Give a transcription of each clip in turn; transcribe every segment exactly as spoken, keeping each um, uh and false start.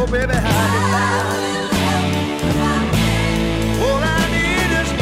Oh, baby, how you like? All I need is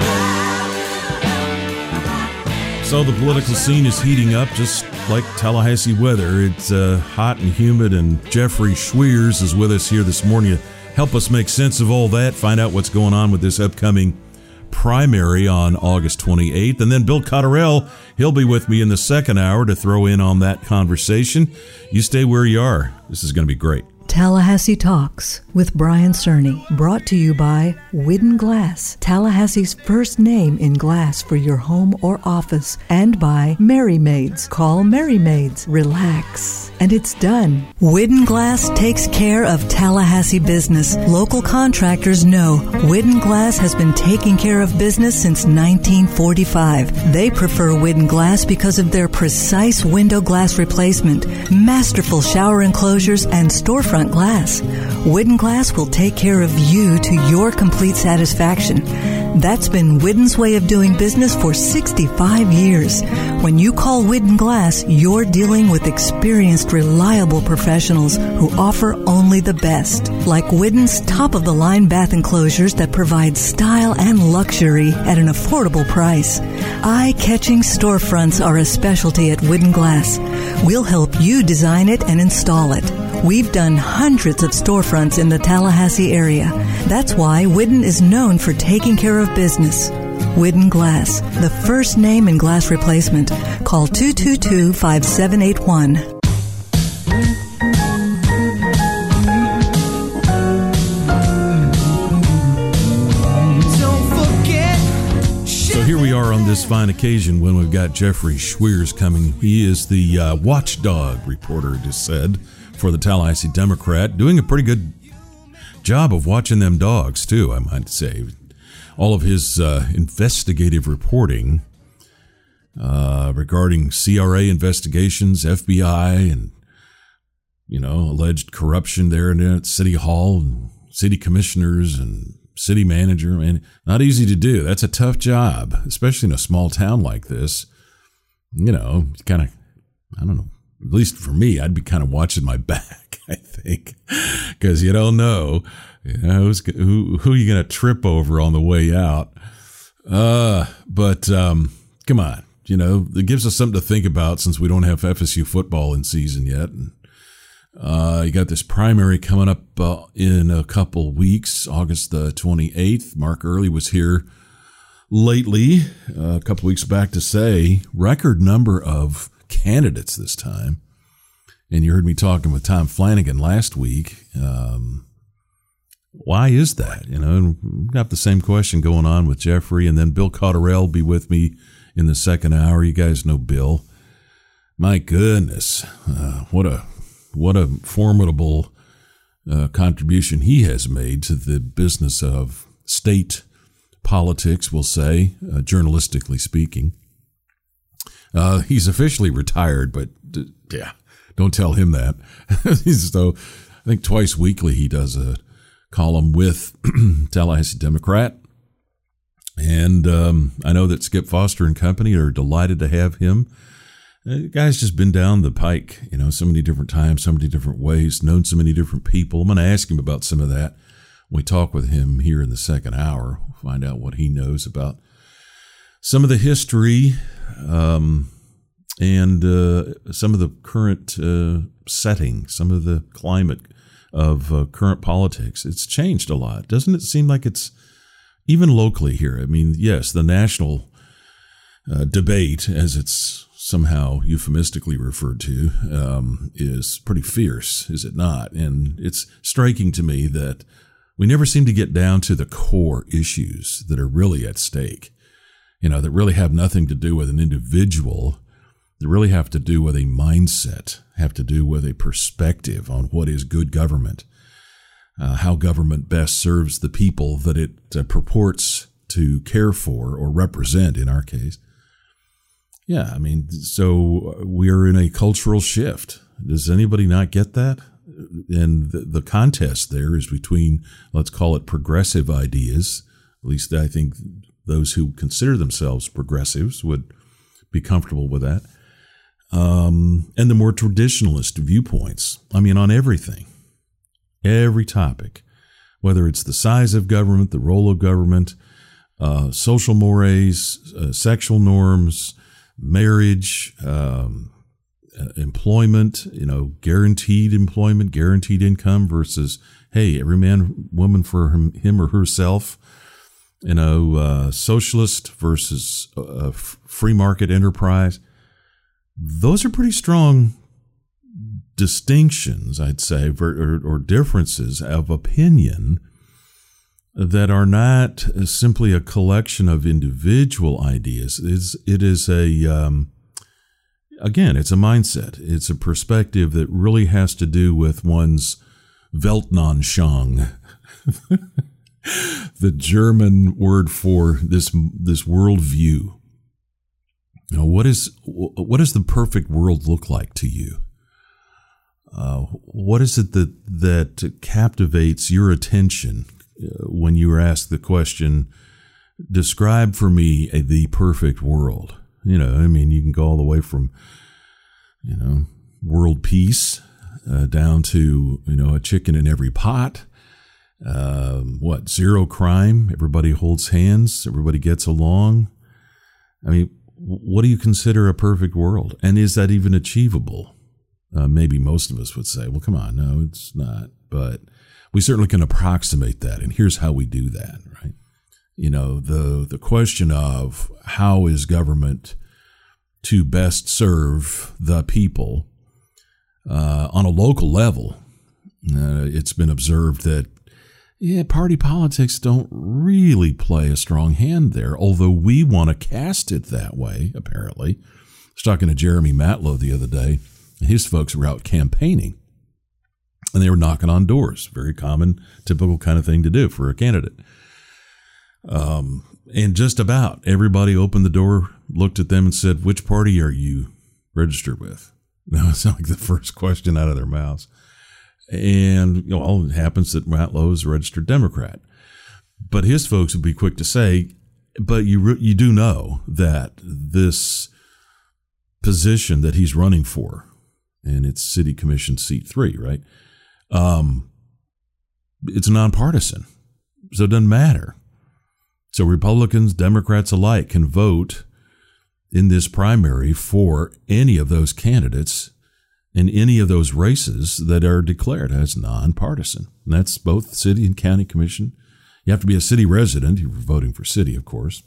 my brother. So the political scene is heating up just like Tallahassee weather. It's uh, hot and humid, and Jeffrey Schweers is with us here this morning to help us make sense of all that, find out what's going on with this upcoming primary on August twenty-eighth. And then Bill Cotterell, he'll be with me in the second hour to throw in on that conversation. You stay where you are. This is going to be great. Tallahassee Talks with Brian Cerny, brought to you by Widden Glass, Tallahassee's first name in glass for your home or office, and by Merry Maids. Call Merry Maids. Relax. And it's done. Widden Glass takes care of Tallahassee business. Local contractors know Widden Glass has been taking care of business since nineteen forty-five. They prefer Widden Glass because of their precise window glass replacement, masterful shower enclosures, and storefront glass. Widden Glass will take care of you to your complete satisfaction. That's been Widden's way of doing business for sixty-five years. When you call Widden Glass, you're dealing with experienced, reliable professionals who offer only the best. Like Widden's top-of-the-line bath enclosures that provide style and luxury at an affordable price. Eye-catching storefronts are a specialty at Widden Glass. We'll help you design it and install it. We've done hundreds of storefronts in the Tallahassee area. That's why Widden is known for taking care of business. Widden Glass, the first name in glass replacement. Call two two two, five seven eight one. So here we are on this fine occasion when we've got Jeffrey Schweers coming. He is the uh, watchdog reporter, it is said, for the Tallahassee Democrat, doing a pretty good job of watching them dogs, too, I might say. All of his uh, investigative reporting uh, regarding C R A investigations, F B I, and, you know, alleged corruption there and at City Hall, and city commissioners and city manager, and not easy to do. That's a tough job, especially in a small town like this. You know, kind of, I don't know, at least for me, I'd be kind of watching my back, I think, because you don't know, you know, who's, who, who are you going to trip over on the way out? Uh, but, um, come on, you know, it gives us something to think about since we don't have F S U football in season yet. And, uh, you got this primary coming up uh, in a couple weeks, August the twenty-eighth. Mark Earley was here lately, uh, a couple weeks back, to say record number of candidates this time. And you heard me talking with Tom Flanagan last week. Um, why is that? You know, and we've got the same question going on with Jeffrey, and then Bill Cotterell will be with me in the second hour. You guys know Bill. My goodness, uh, what a what a formidable uh, contribution he has made to the business of state politics, we'll say, uh, journalistically speaking. Uh, he's officially retired, but uh, yeah, don't tell him that. So I think twice weekly he does a column with Tallahassee Democrat. And um, I know that Skip Foster and company are delighted to have him. The guy's just been down the pike, you know, so many different times, so many different ways, known so many different people. I'm going to ask him about some of that when we talk with him here in the second hour. We'll find out what he knows about some of the history um, and uh, some of the current uh, setting, some of the climate of uh, current politics. It's changed a lot. Doesn't it seem like it's even locally here? I mean, yes, the national uh, debate, as it's somehow euphemistically referred to, um, is pretty fierce, is it not? And it's striking to me that we never seem to get down to the core issues that are really at stake, you know, that really have nothing to do with an individual, that really have to do with a mindset, have to do with a perspective on what is good government, uh, how government best serves the people that it uh, purports to care for or represent in our case. Yeah, I mean, so we're in a cultural shift. Does anybody not get that? And the, the contest there is between, let's call it progressive ideas. At least I think those who consider themselves progressives would be comfortable with that. Um, and the more traditionalist viewpoints. I mean, on everything. Every topic, whether it's the size of government, the role of government, uh, social mores, uh, sexual norms, marriage, um, uh, employment, you know, guaranteed employment, guaranteed income versus, hey, every man, woman for him, him or herself, you know, uh, socialist versus uh, free market enterprise. Those are pretty strong distinctions, I'd say, or, or differences of opinion that are not simply a collection of individual ideas. It's, it is a, um, again, it's a mindset. It's a perspective that really has to do with one's Weltanschauung, the German word for this this worldview. You know, what is what does the perfect world look like to you? Uh, what is it that that captivates your attention when you are asked the question, describe for me a, the perfect world? You know, I mean, you can go all the way from, you know, world peace uh, down to, you know, a chicken in every pot. Um, what, zero crime? Everybody holds hands. Everybody gets along. I mean, what do you consider a perfect world? And is that even achievable? Uh, maybe most of us would say, well, come on, no, it's not. But we certainly can approximate that. And here's how we do that, right? You know, the the question of how is government to best serve the people uh, on a local level. Uh, it's been observed that, yeah, party politics don't really play a strong hand there, although we want to cast it that way, apparently. I was talking to Jeremy Matlow the other day. His folks were out campaigning, and they were knocking on doors. Very common, typical kind of thing to do for a candidate. Um, and just about everybody opened the door, looked at them, and said, which party are you registered with? That was like the first question out of their mouths. And you know, all it happens that Matlow is a registered Democrat. But his folks would be quick to say, but you re- you do know that this position that he's running for, and it's City Commission seat three, right? Um, it's nonpartisan, so it doesn't matter. So Republicans, Democrats alike can vote in this primary for any of those candidates in any of those races that are declared as nonpartisan. And that's both city and county commission. You have to be a city resident. You're voting for city, of course,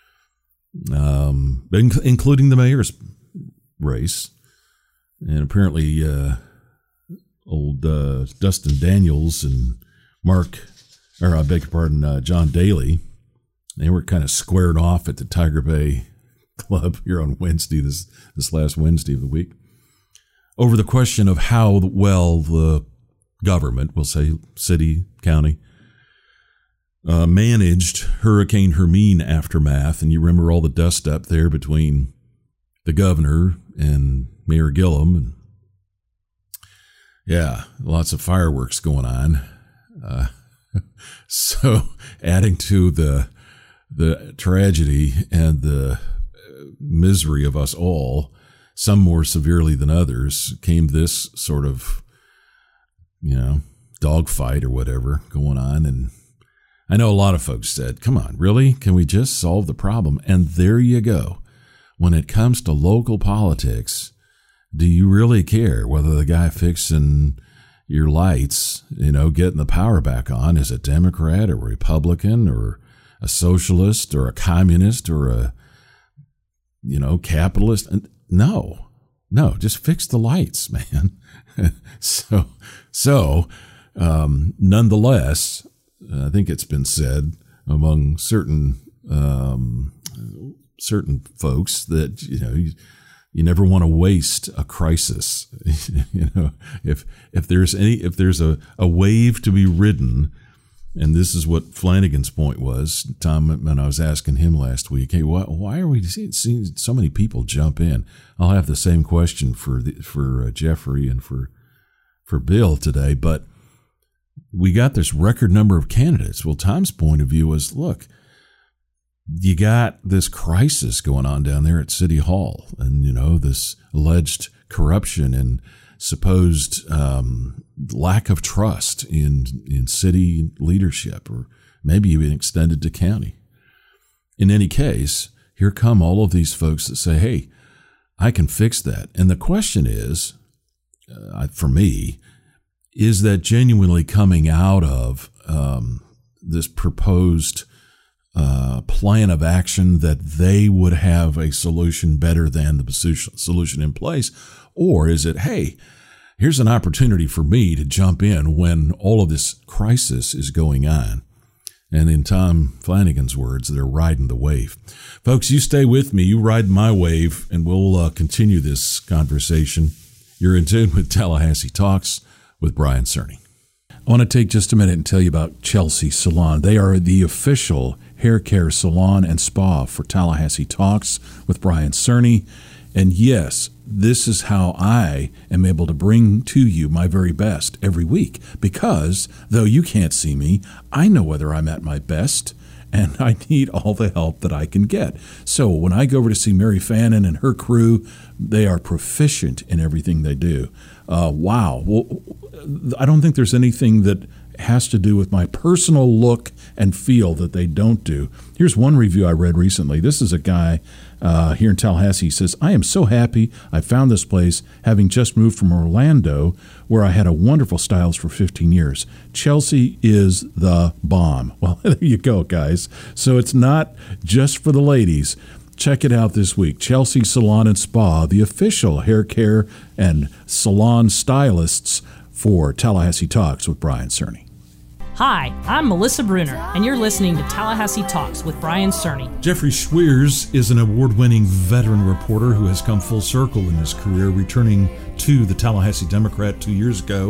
um, including the mayor's race. And apparently uh, old uh, Dustin Daniels and Mark, or I beg your pardon, uh, John Daly, they were kind of squared off at the Tiger Bay Club here on Wednesday, this this last Wednesday of the week, over the question of how well the government, we'll say city, county, uh, managed Hurricane Hermine aftermath. And you remember all the dust up there between the governor and Mayor Gillum. And yeah, lots of fireworks going on. Uh, so adding to the the tragedy and the misery of us all, some more severely than others, came this sort of, you know, dogfight or whatever going on. And I know a lot of folks said, come on, really? Can we just solve the problem? And there you go. When it comes to local politics, do you really care whether the guy fixing your lights, you know, getting the power back on is a Democrat or a Republican or a socialist or a communist or a, you know, capitalist? No, no, just fix the lights, man. so, so, um, nonetheless, I think it's been said among certain, um, certain folks that, you know, you, you never want to waste a crisis. You know, if, if there's any, if there's a, a wave to be ridden, and this is what Flanagan's point was, Tom, when I was asking him last week, hey, why, why are we seeing so many people jump in? I'll have the same question for the, for uh, Jeffrey and for for Bill today, but we got this record number of candidates. Well, Tom's point of view was, look, you got this crisis going on down there at City Hall, and, you know, this alleged corruption and supposed um, lack of trust in in city leadership, or maybe even extended to county. In any case, here come all of these folks that say, hey, I can fix that. And the question is, uh, for me, is that genuinely coming out of um, this proposed uh, plan of action that they would have a solution better than the solution in place? Or is it, hey, here's an opportunity for me to jump in when all of this crisis is going on? And in Tom Flanagan's words, they're riding the wave. Folks, you stay with me. You ride my wave, and we'll uh, continue this conversation. You're in tune with Tallahassee Talks with Brian Cerny. I want to take just a minute and tell you about Chelsea Salon. They are the official hair care salon and spa for Tallahassee Talks with Brian Cerny. And yes, this is how I am able to bring to you my very best every week, because though you can't see me, I know whether I'm at my best, and I need all the help that I can get. So when I go over to see Mary Fannin and her crew, they are proficient in everything they do. Uh, wow. Well, I don't think there's anything that has to do with my personal look and feel that they don't do. Here's one review I read recently. This is a guy uh, here in Tallahassee. He says, I am so happy I found this place, having just moved from Orlando, where I had a wonderful stylist for fifteen years. Chelsea is the bomb. Well, there you go, guys. So it's not just for the ladies. Check it out this week. Chelsea Salon and Spa, the official hair care and salon stylists for Tallahassee Talks with Brian Cerny. Hi, I'm Melissa Bruner, and you're listening to Tallahassee Talks with Brian Cerny. Jeffrey Schweers is an award-winning veteran reporter who has come full circle in his career, returning to the Tallahassee Democrat two years ago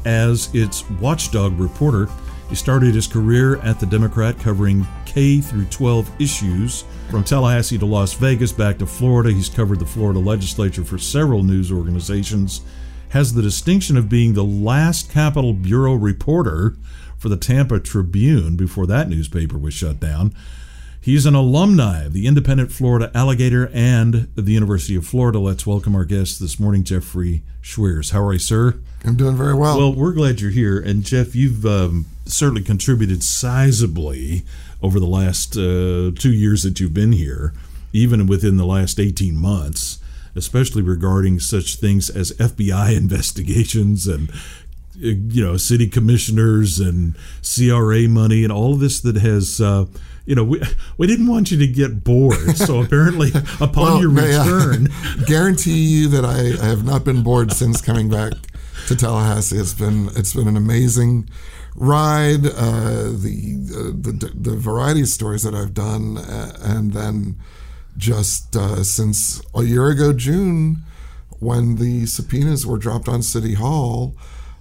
as its watchdog reporter. He started his career at the Democrat covering K through twelve issues. From Tallahassee to Las Vegas, back to Florida, he's covered the Florida legislature for several news organizations, has the distinction of being the last Capitol Bureau reporter for the Tampa Tribune before that newspaper was shut down. He's an alumni of the Independent Florida Alligator and the University of Florida. Let's welcome our guest this morning, Jeffrey Schweers. How are you, sir? I'm doing very well. Well, we're glad you're here. And, Jeff, you've um, certainly contributed sizably over the last uh, two years that you've been here, even within the last eighteen months, especially regarding such things as F B I investigations and you know, city commissioners and C R A money and all of this that has, uh, you know, we we didn't want you to get bored. So apparently upon well, your return. I guarantee you that I, I have not been bored since coming back to Tallahassee. It's been it's been an amazing ride. Uh, the, uh, the the variety of stories that I've done, uh, and then just uh, since a year ago, June, when the subpoenas were dropped on City Hall,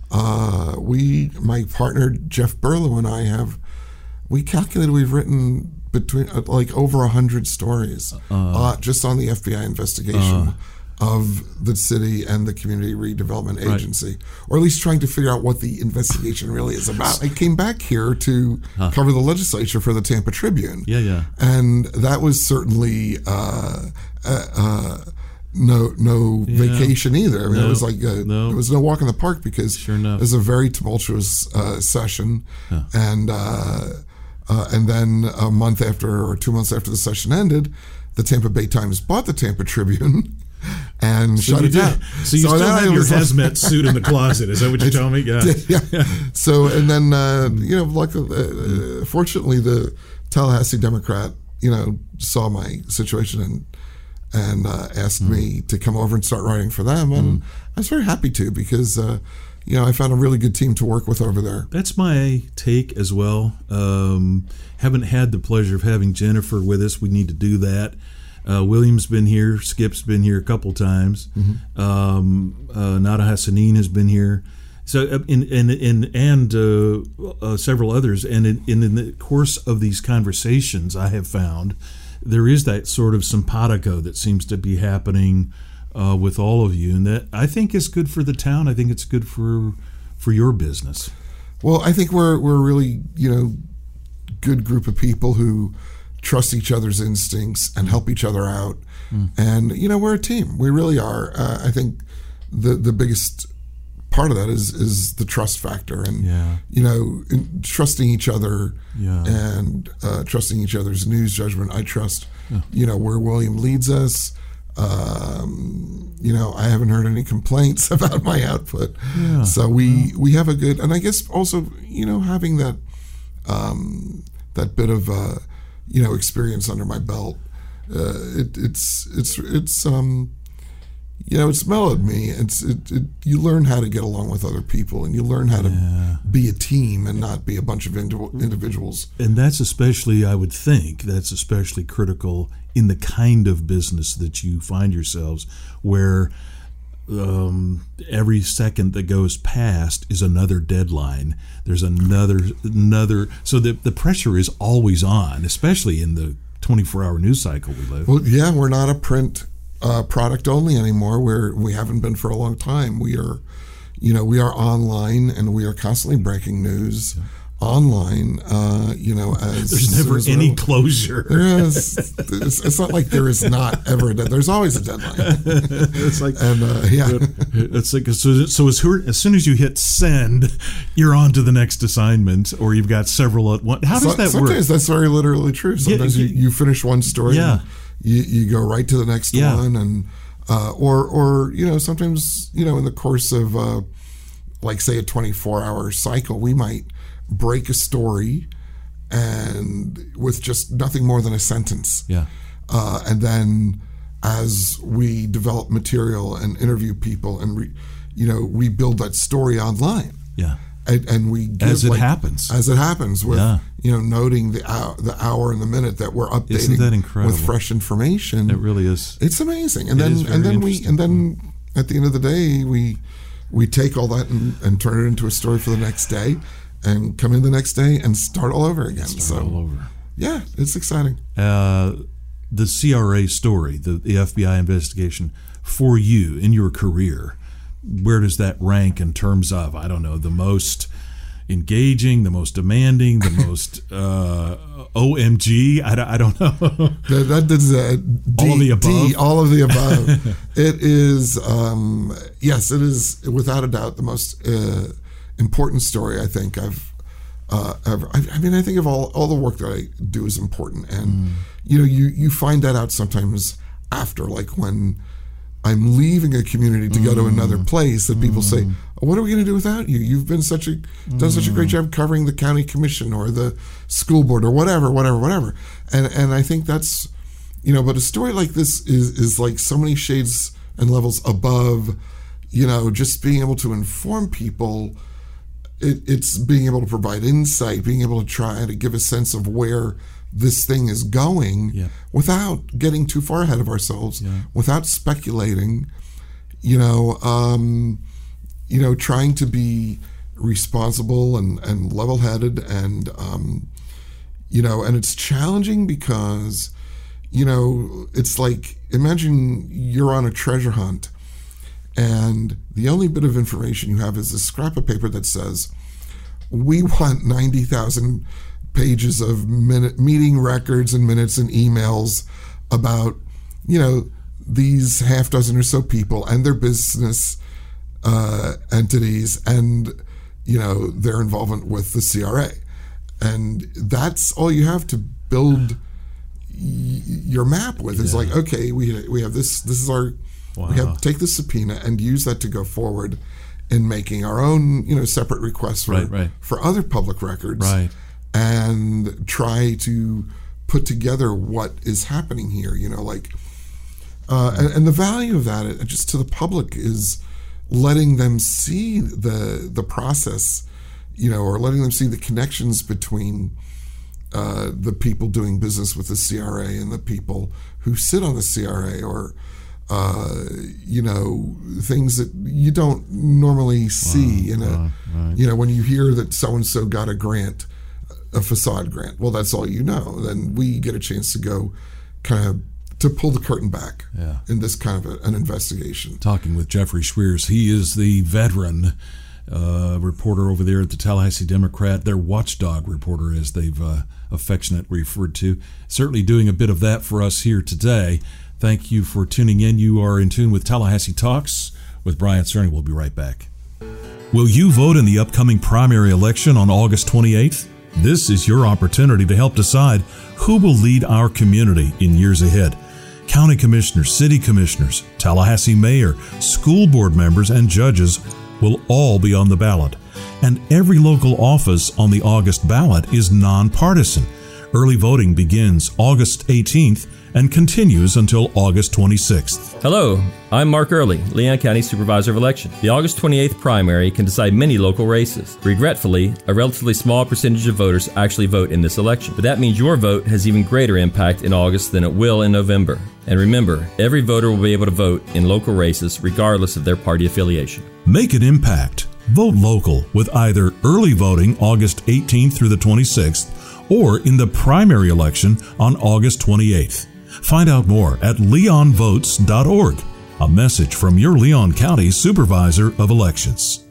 Uh, we, my partner Jeff Berlow and I have, we calculated we've written between uh, like over a hundred stories uh, uh, just on the F B I investigation uh, of the city and the Community Redevelopment Agency, right. Or at least trying to figure out what the investigation really is about. I came back here to huh. cover the legislature for the Tampa Tribune. Yeah, yeah. And that was certainly uh, uh, uh, No, no yeah. vacation either. I mean, no, it was like a, no. it was no walk in the park because sure enough. It was a very tumultuous uh, session, yeah. and uh, uh, and then a month after or two months after the session ended, the Tampa Bay Times bought the Tampa Tribune and so shut it did. down. So you so still have your hazmat suit in the closet? Is that what you're telling me? Yeah. yeah. yeah. So and then uh, you know, like uh, fortunately, the Tallahassee Democrat, you know, saw my situation and. and uh, asked mm. me to come over and start writing for them. And mm. I was very happy to because, uh, you know, I found a really good team to work with over there. That's my take as well. Um, haven't had the pleasure of having Jennifer with us. We need to do that. Uh, William's been here. Skip's been here a couple times. Mm-hmm. Um, uh, Nada Hassanin has been here. So, uh, in, in, in, and uh, uh, several others. And in, in, in the course of these conversations, I have found there is that sort of simpatico that seems to be happening uh, with all of you, and that I think is good for the town. I think it's good for for your business. Well, I think we're we're a really you know good group of people who trust each other's instincts and help each other out, mm. and you know we're a team. We really are. Uh, I think the the biggest part of that is is the trust factor, and Yeah. you know, in trusting each other, Yeah. and uh, trusting each other's news judgment. I trust, you know, where William leads us. Um, you know, I haven't heard any complaints about my output, Yeah. so we we have a good, and I guess also, you know, having that um, that bit of uh, you know, experience under my belt. Uh, it, it's it's it's um, you know, it's mellowed me. It's it, it, you learn how to get along with other people, and you learn how to be a team and not be a bunch of indi- individuals. And that's especially, I would think, that's especially critical in the kind of business that you find yourselves, where um, every second that goes past is another deadline. There's another another. So the the pressure is always on, especially in the twenty-four hour news cycle we live. Well, yeah, we're not a print uh, product only anymore. We're we haven't been for a long time. We are, you know, we are online, and we are constantly breaking news online. Uh, you know, as There's as never as any well. closure. There is. It's, it's not like there is not ever a deadline. There's always a deadline. It's like, And uh, yeah, it's like so. So as, her, as soon as you hit send, you're on to the next assignment, or you've got several at once. How does So- that sometimes work? that's very literally true. Sometimes Yeah, you, you finish one story, Yeah. and you you go right to the next Yeah. one, and uh, or or you know, sometimes, you know, in the course of uh, like say a twenty-four hour cycle, we might break a story and with just nothing more than a sentence. Yeah. Uh, and then as we develop material and interview people and, re, you know, we build that story online. Yeah. And, and we give, As it like, happens. As it happens with, Yeah. you know, noting the hour, the hour and the minute that we're updating Isn't that incredible? with fresh information. It really is. It's amazing. And It then is very and then we interesting. and then at the end of the day we we take all that and, and turn it into a story for the next day, and come in the next day and start all over again. Start so all over. yeah, it's exciting. Uh, the C R A story, the, the F B I investigation, for you in your career, where does that rank in terms of, I don't know, the most engaging, the most demanding, the most uh, O M G? I, don't- I don't know. That, that is uh, D, All of the above? D, all of the above. It is, um, yes, it is without a doubt the most uh, important story I think I've uh, ever. I, I mean, I think of all, all the work that I do is important, and Mm. you know, you you find that out sometimes after, like when I'm leaving a community to go to another place, that people say, oh, "What are we going to do without you? You've been such a done such a great job covering the county commission or the school board or whatever, whatever, whatever." And and I think that's, you know, but a story like this is is like so many shades and levels above, you know, just being able to inform people. It, it's being able to provide insight, being able to try to give a sense of where this thing is going, Yeah. without getting too far ahead of ourselves, Yeah. without speculating, you know, um, you know, trying to be responsible and, and level-headed, and um, you know, and it's challenging because, you know, it's like, imagine you're on a treasure hunt, and the only bit of information you have is a scrap of paper that says, we want ninety thousand pages of minute, meeting records and minutes and emails about, you know, these half dozen or so people and their business uh, entities and, you know, their involvement with the C R A. And that's all you have to build y- your map with. It's Yeah. like, okay, we we have this, this is our, Wow. we have to take the subpoena and use that to go forward in making our own, you know, separate requests for, Right, right. for other public records. Right. And try to put together what is happening here, you know, like, uh, and, and the value of that, uh, just to the public, is letting them see the the process, you know, or letting them see the connections between uh, the people doing business with the C R A and the people who sit on the C R A, or uh, you know, things that you don't normally see in a, right, right. you know, when you hear that so and so got a grant, a facade grant. Well, that's all you know. Then we get a chance to go, kind of, to pull the curtain back Yeah. in this kind of a, an investigation. Talking with Jeffrey Schweers. He is the veteran uh, reporter over there at the Tallahassee Democrat, their watchdog reporter, as they've uh, affectionately referred to. Certainly doing a bit of that for us here today. Thank you for tuning in. You are in tune with Tallahassee Talks with Brian Cerny. We'll be right back. Will you vote in the upcoming primary election on August twenty-eighth? This is your opportunity to help decide who will lead our community in years ahead. County commissioners, city commissioners, Tallahassee mayor, school board members, and judges will all be on the ballot. And every local office on the August ballot is nonpartisan. Early voting begins August eighteenth and continues until August twenty-sixth. Hello, I'm Mark Early, Leon County Supervisor of Election. The August twenty-eighth primary can decide many local races. Regretfully, a relatively small percentage of voters actually vote in this election, but that means your vote has even greater impact in August than it will in November. And remember, every voter will be able to vote in local races regardless of their party affiliation. Make an impact. Vote local with either early voting August eighteenth through the twenty-sixth or in the primary election on August twenty-eighth. Find out more at leon votes dot org. A message from your Leon County Supervisor of Elections.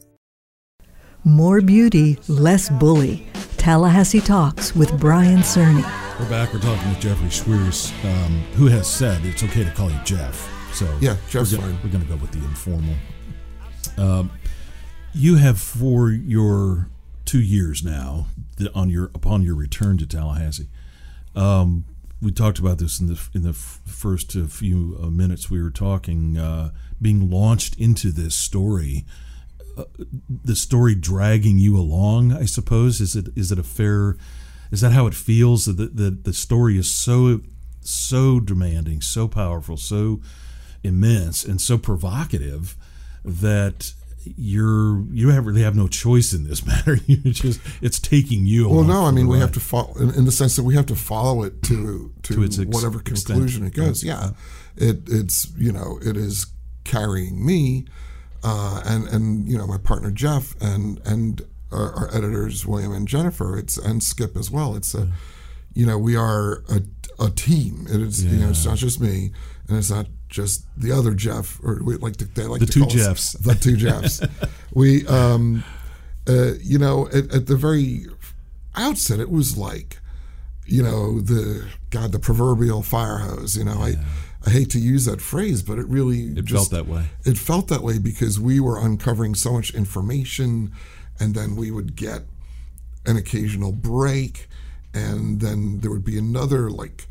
More beauty, less bully. Tallahassee Talks with Brian Cerny. We're back. We're talking with Jeffrey Schweers, um, who has said it's okay to call you Jeff. So Yeah, Jeff's we're gonna, fine. We're going to go with the informal. Um, you have, for your two years now, the, on your upon your return to Tallahassee, um, we talked about this in the in the f- first uh, few uh, minutes we were talking. Uh, being launched into this story, uh, the story dragging you along. I suppose is it is it a fair? Is that how it feels? That the, the the story is so so demanding, so powerful, so immense, and so provocative that you're you have really have no choice in this matter. You just it's taking you. Well, along no, I for mean the we ride. have to follow in, in the sense that we have to follow it to to, To its ex- whatever extent. conclusion it goes. Yeah, it it's you know it is carrying me, uh, and and you know my partner Jeff and and our, our editors William and Jennifer. It's and Skip as well. It's a you know we are a, a team. It is you know it's not just me, and it's not just the other Jeff, or we like to, they like The to two call us Jeffs. the two Jeffs. we, um, uh, you know, at, at the very outset, it was like, you know, the God, the proverbial fire hose. You know, I, I hate to use that phrase, but it really It just, felt that way. It felt that way because we were uncovering so much information, and then we would get an occasional break, and then there would be another like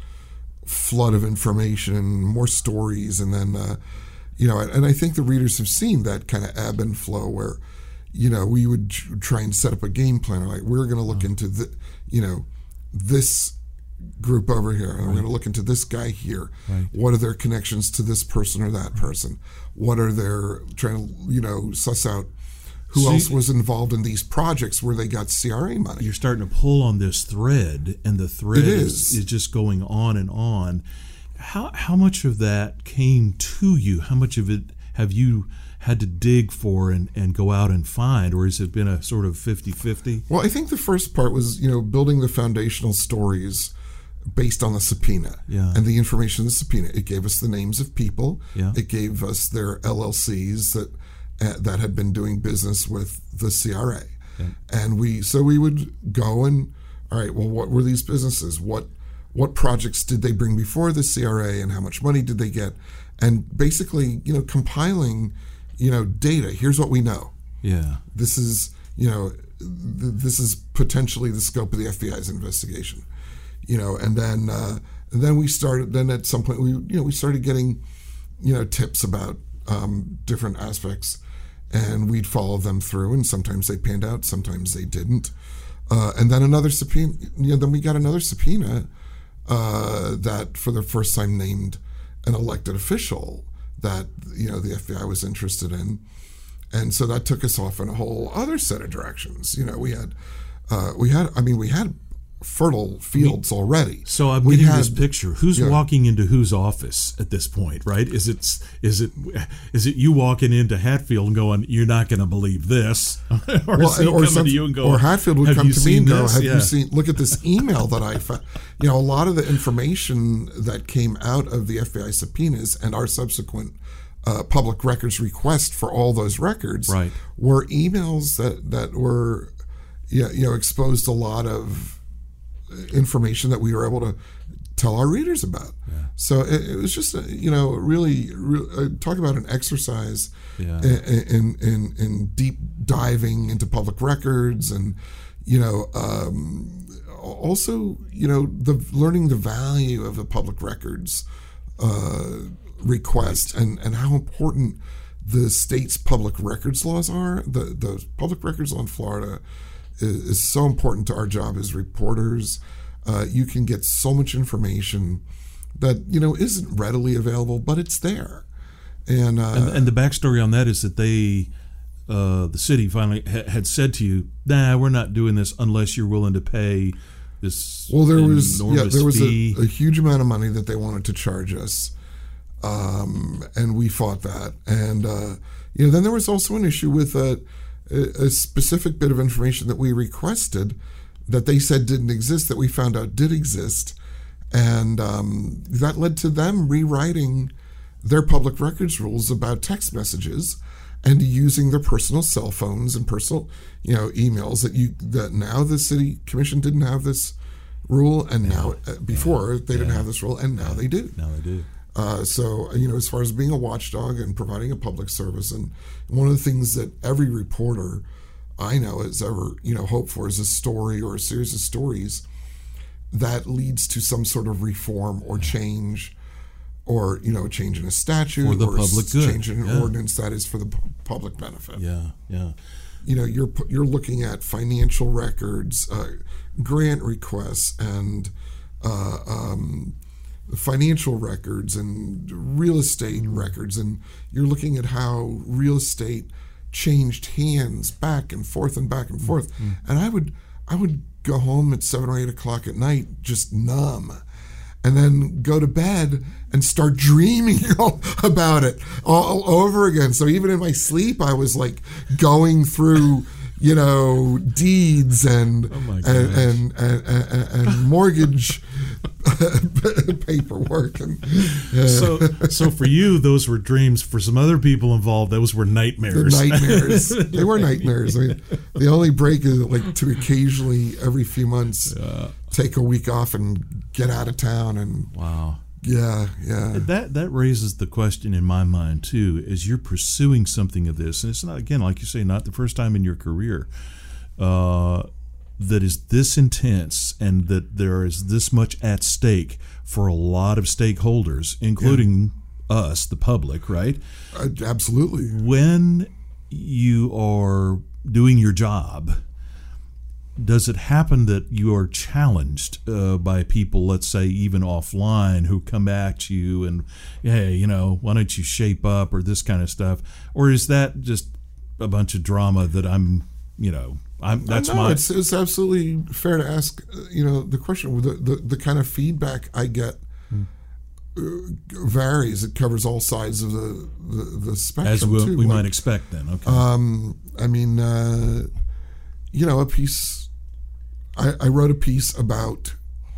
flood of information and more stories, and then uh, you know and I think the readers have seen that kind of ebb and flow where you know we would try and set up a game plan like we're going to look into the you know this group over here, and we're going to look into this guy here. Right. What are their connections to this person or that person? What are their trying to you know suss out who See- else was involved in these projects where they got C R A money? You're starting to pull on this thread, and the thread It is. is. is just going on and on. How how much of that came to you? How much of it have you had to dig for and, and go out and find, or has it been a sort of fifty-fifty? Well, I think the first part was, you know, building the foundational stories based on the subpoena Yeah. and the information in the subpoena. It gave us the names of people. Yeah. It gave us their L L Cs that uh, that had been doing business with the C R A. Yeah. And we so we would go and, all right, well, what were these businesses? What what projects did they bring before the C R A, and how much money did they get? And basically, you know, compiling, you know, data. Here's what we know. Yeah. This is, you know, th- this is potentially the scope of the F B I's investigation, you know, and then uh, and then we started. Then at some point, we you know we started getting, you know, tips about um, different aspects, and we'd follow them through. And sometimes they panned out, sometimes they didn't. Uh, and then another subpoena. You know, then we got another subpoena uh, that, for the first time, named an elected official that you know the F B I was interested in. And so that took us off in a whole other set of directions. You know, we had, uh, we had, I mean, we had fertile fields already. So I'm we getting had, this picture. Who's yeah. walking into whose office at this point, right? Is it is it is it you walking into Hatfield and going, "You're not going to believe this," or Well, is he or, coming some, to you and go, or Hatfield would "Have come you to me seen and go, this?" "Have Yeah. you seen? Look at this email that I found." You know, a lot of the information that came out of the F B I subpoenas and our subsequent uh, public records request for all those records Right. were emails that that were, yeah, you know, exposed a lot of information that we were able to tell our readers about. Yeah. So it, it was just, a, you know, really, really uh, talk about an exercise Yeah. in, in, in, in deep diving into public records and, you know, um, also, you know, the learning the value of the public records uh, request and, and how important the state's public records laws are. The, the public records law in Florida is, is so important to our job as reporters. Uh, you can get so much information that, you know, isn't readily available, but it's there. And, uh, And, and the backstory on that is that they, uh, the city finally ha- had said to you, nah, we're not doing this unless you're willing to pay this well, there was yeah, enormous there was fee. a, a huge amount of money that they wanted to charge us, um, and we fought that. And uh, you know, then there was also an issue with a, a specific bit of information that we requested that they said didn't exist that we found out did exist, and um, that led to them rewriting their public records rules about text messages and using their personal cell phones and personal, you know, emails that you that now the city commission didn't have this rule, and now uh, before they didn't have this rule, and now they do. Now they do. Uh, so you know, as far as being a watchdog and providing a public service, and one of the things that every reporter I know has ever you know hoped for is a story or a series of stories that leads to some sort of reform or change. Or you know, change in a statute, For the or public s- good. change in an Yeah. ordinance that is for the pu- public benefit. Yeah, yeah. You know, you're pu- you're looking at financial records, uh, grant requests, and uh, um, financial records, and real estate records, and you're looking at how real estate changed hands back and forth and back and forth. Mm-hmm. And I would I would go home at seven or eight o'clock at night, just numb. And then go to bed and start dreaming all about it all over again. So even in my sleep, I was like going through, you know, deeds and Oh my and, gosh. and, and, and and mortgage paperwork. And uh, So, so for you, those were dreams. For some other people involved, those were the nightmares. nightmares. They were nightmares. I mean, the only break is like to occasionally every few months take a week off and get out of town and. Wow. Yeah, yeah. That that raises the question in my mind too, as you're pursuing something of this, and it's not, again, like you say, not the first time in your career uh, that is this intense, and that there is this much at stake for a lot of stakeholders, including us, the public, right? Uh, absolutely. When you are doing your job, does it happen that you are challenged uh, by people, let's say even offline, who come at you and, hey, you know, why don't you shape up, or this kind of stuff? Or is that just a bunch of drama that I'm, you know, I'm that's no, my... it's, it's absolutely fair to ask, uh, you know, the question. The, the, the kind of feedback I get Hmm. uh, varies. It covers all sides of the, the, the spectrum, As we'll, too. we Like, might expect then, okay. Um, I mean, uh, you know, a piece. I, I wrote a piece about.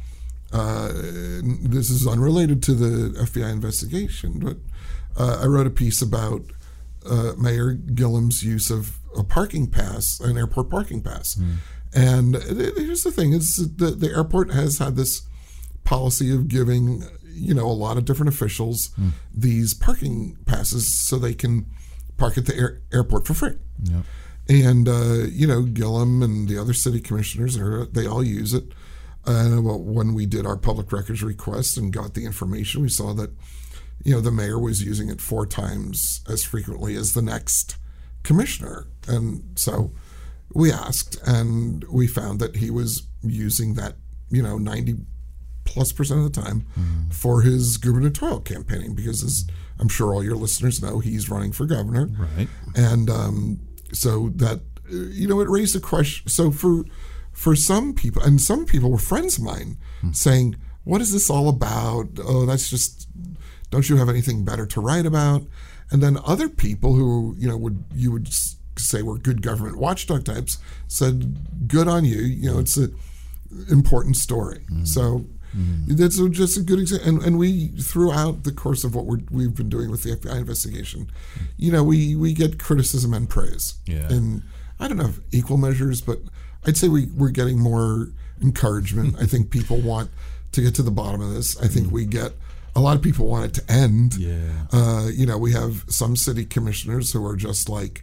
Uh, this is unrelated to the F B I investigation, but uh, I wrote a piece about uh, Mayor Gillam's use of a parking pass, an airport parking pass. Mm. And here's the thing: is the the airport has had this policy of giving, you know, a lot of different officials Mm. these parking passes so they can park at the air, airport for free. Yep. And, uh, you know, Gillum and the other city commissioners, they all use it. Uh, well, when we did our public records request and got the information, we saw that, you know, the mayor was using it four times as frequently as the next commissioner. And so we asked, and we found that he was using that, you know, ninety plus percent of the time mm. for his gubernatorial campaigning, because as I'm sure all your listeners know, he's running for governor. Right. And um, so that, you know, it raised a question. So for for some people, and some people were friends of mine, hmm. saying, what is this all about? Oh, that's just, don't you have anything better to write about? And then other people who, you know, would you would say were good government watchdog types said, good on you. You know, it's an important story. Mm. So mm. that's just a good example. And, and we, throughout the course of what we're, we've been doing with the F B I investigation, you know, we, we get criticism and praise. Yeah. And I don't know if equal measures, but I'd say we, we're getting more encouragement. I think people want to get to the bottom of this. I think we get a lot of people want it to end. Yeah. Uh, you know, we have some city commissioners who are just like,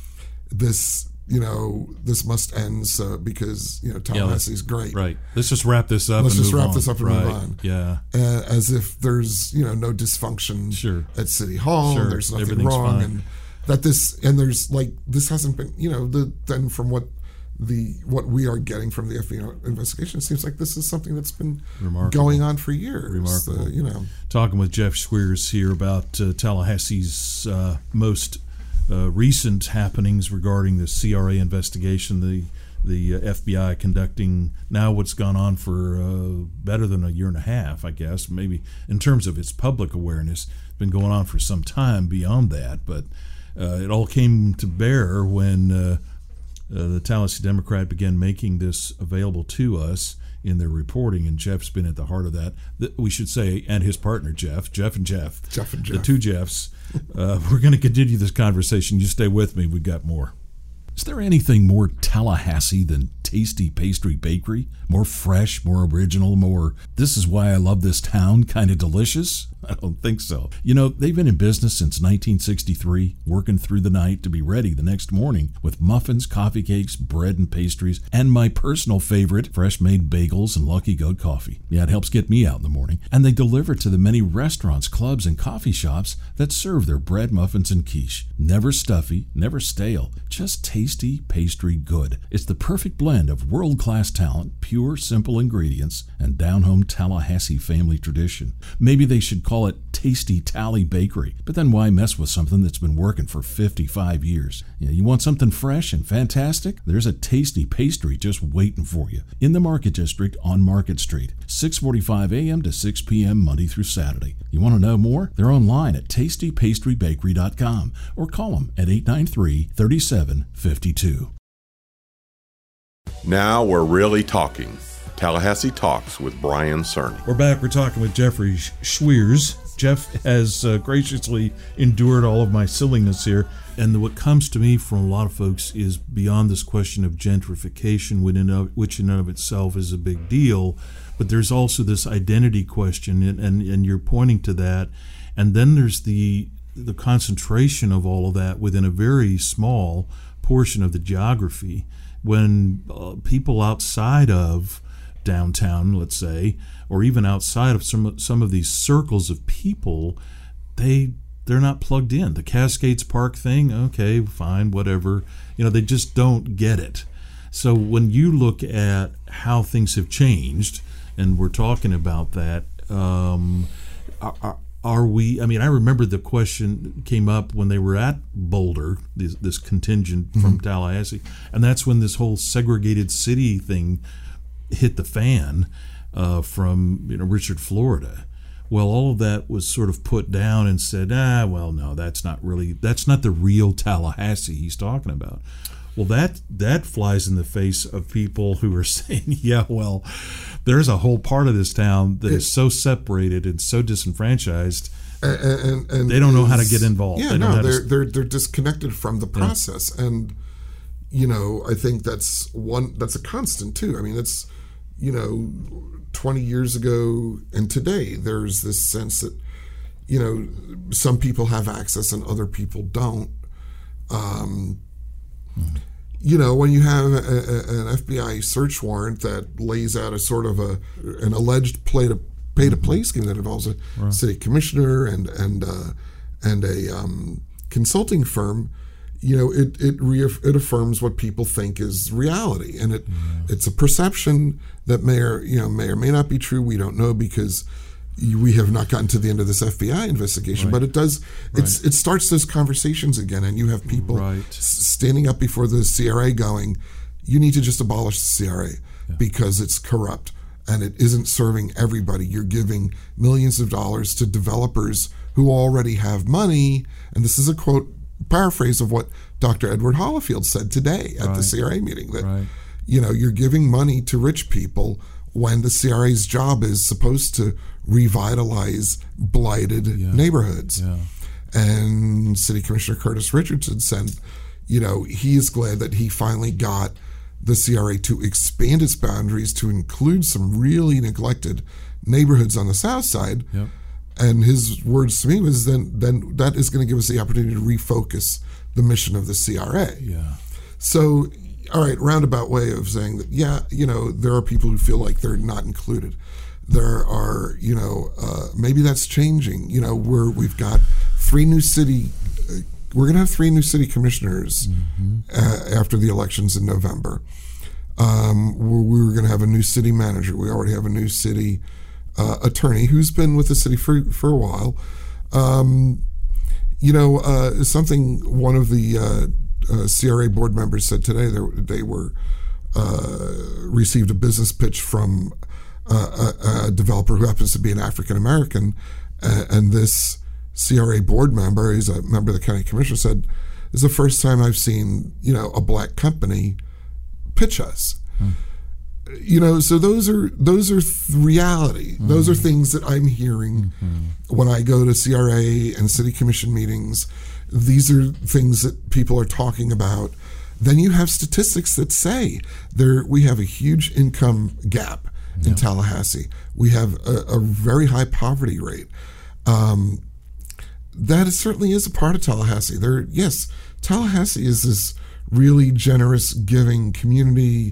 this, you know, this must end so because, you know, Tallahassee's great. Right. Let's just wrap this up Let's and just move wrap on. this up and right. move on. Yeah. Uh, as if there's, you know, no dysfunction Sure. at City Hall. Sure. There's nothing Everything's wrong. fine. And that this, and there's like, this hasn't been, you know, the then from what the what we are getting from the F B I investigation, it seems like this is something that's been Remarkable. going on for years. Remarkable. Uh, you know, Talking with Jeff Schweers here about uh, Tallahassee's uh, most uh, recent happenings regarding the C R A investigation, the the uh, F B I conducting now what's gone on for uh, better than a year and a half, I guess, maybe in terms of its public awareness. It's been going on for some time beyond that, but uh, it all came to bear when uh, uh, the Tallahassee Democrat began making this available to us in their reporting, and Jeff's been at the heart of that. The, we should say, and his partner, Jeff, Jeff and Jeff. Jeff and The Jeff. two Jeffs. Uh, we're going to continue this conversation. You stay with me. We've got more. Is there anything more Tallahassee than Tasty Pastry Bakery? More fresh, more original, more this is why I love this town kind of delicious? I don't think so. You know, they've been in business since nineteen sixty-three, working through the night to be ready the next morning with muffins, coffee cakes, bread and pastries, and my personal favorite, fresh-made bagels and Lucky Goat coffee. Yeah, it helps get me out in the morning. And they deliver to the many restaurants, clubs, and coffee shops that serve their bread, muffins, and quiche. Never stuffy, never stale, just tasty pastry good. It's the perfect blend of world-class talent, pure, simple ingredients, and down-home Tallahassee family tradition. Maybe they should call it Tasty Tally Bakery, but then why mess with something that's been working for fifty-five years? You know, you want something fresh and fantastic? There's a tasty pastry just waiting for you in the Market District on Market Street, six forty-five a.m. to six p.m. Monday through Saturday. You want to know more? They're online at tasty pastry bakery dot com or call them at eight nine three, three seven five two. Now we're really talking. Tallahassee Talks with Brian Cerny. We're back. We're talking with Jeffrey Schweers. Jeff has uh, graciously endured all of my silliness here. And what comes to me from a lot of folks is beyond this question of gentrification, which in and of itself is a big deal. But there's also this identity question, and, and, and you're pointing to that. And then there's the the concentration of all of that within a very small portion of the geography. When uh, people outside of downtown, let's say, or even outside of some some of these circles of people, they they're not plugged in. The Cascades Park thing, okay, fine, whatever. You know, they just don't get it. So when you look at how things have changed, and we're talking about that, um, are, are we? I mean, I remember the question came up when they were at Boulder, this, this contingent from mm-hmm. Tallahassee, and that's when this whole segregated city thing hit the fan uh, from you know Richard, Florida. Well, all of that was sort of put down and said, ah, well, no, that's not really, that's not the real Tallahassee he's talking about. Well, that that flies in the face of people who are saying, yeah, well, there's a whole part of this town that it, is so separated and so disenfranchised, and, and, and they don't know how to get involved. Yeah, they don't no, know they're, to, they're they're disconnected from the process, yeah. And you know, I think that's one that's a constant too. I mean, it's you know, twenty years ago and today, there's this sense that you know some people have access and other people don't. Um, hmm. You know, when you have a, a, an F B I search warrant that lays out a sort of a an alleged play to pay to play scheme that involves a right. city commissioner and and uh, and a um, consulting firm, you know, it it reaff- it affirms what people think is reality, and it yeah. it's a perception that may or you know may or may not be true. We don't know because we have not gotten to the end of this F B I investigation, right. but it does. It's right. it starts those conversations again, and you have people right. s- standing up before the C R A going, "You need to just abolish the C R A yeah. because it's corrupt and it isn't serving everybody. You're giving millions of dollars to developers who already have money." And this is a quote, paraphrase of what Doctor Edward Hollifield said today at right. the C R A meeting. That right. you know you're giving money to rich people when the C R A's job is supposed to revitalize blighted yeah. neighborhoods. Yeah. And City Commissioner Curtis Richardson said, you know, he is glad that he finally got the C R A to expand its boundaries to include some really neglected neighborhoods on the south side. Yep. And his words to me was, then then that is going to give us the opportunity to refocus the mission of the C R A. Yeah. So, all right, roundabout way of saying that, yeah, you know, there are people who feel like they're not included. There are, you know, uh, maybe that's changing. You know, we're, we've got three new city, uh, we're going to have three new city commissioners mm-hmm. uh, after the elections in November. Um, we're, we're going to have a new city manager. We already have a new city uh, attorney who's been with the city for, for a while. Um, you know, uh, something one of the uh, uh, C R A board members said today, they, they were uh, received a business pitch from uh, a, a developer who happens to be an African American, uh, and this C R A board member, he's a member of the county commission, said, "This is the first time I've seen, you know, a black company pitch us." Hmm. You know, so those are those are th- reality. Mm-hmm. Those are things that I'm hearing mm-hmm. when I go to C R A and city commission meetings. These are things that people are talking about. Then you have statistics that say there we have a huge income gap in yeah. Tallahassee. We have a, a very high poverty rate. Um, that is, certainly is a part of Tallahassee. There, yes, Tallahassee is this really generous, giving community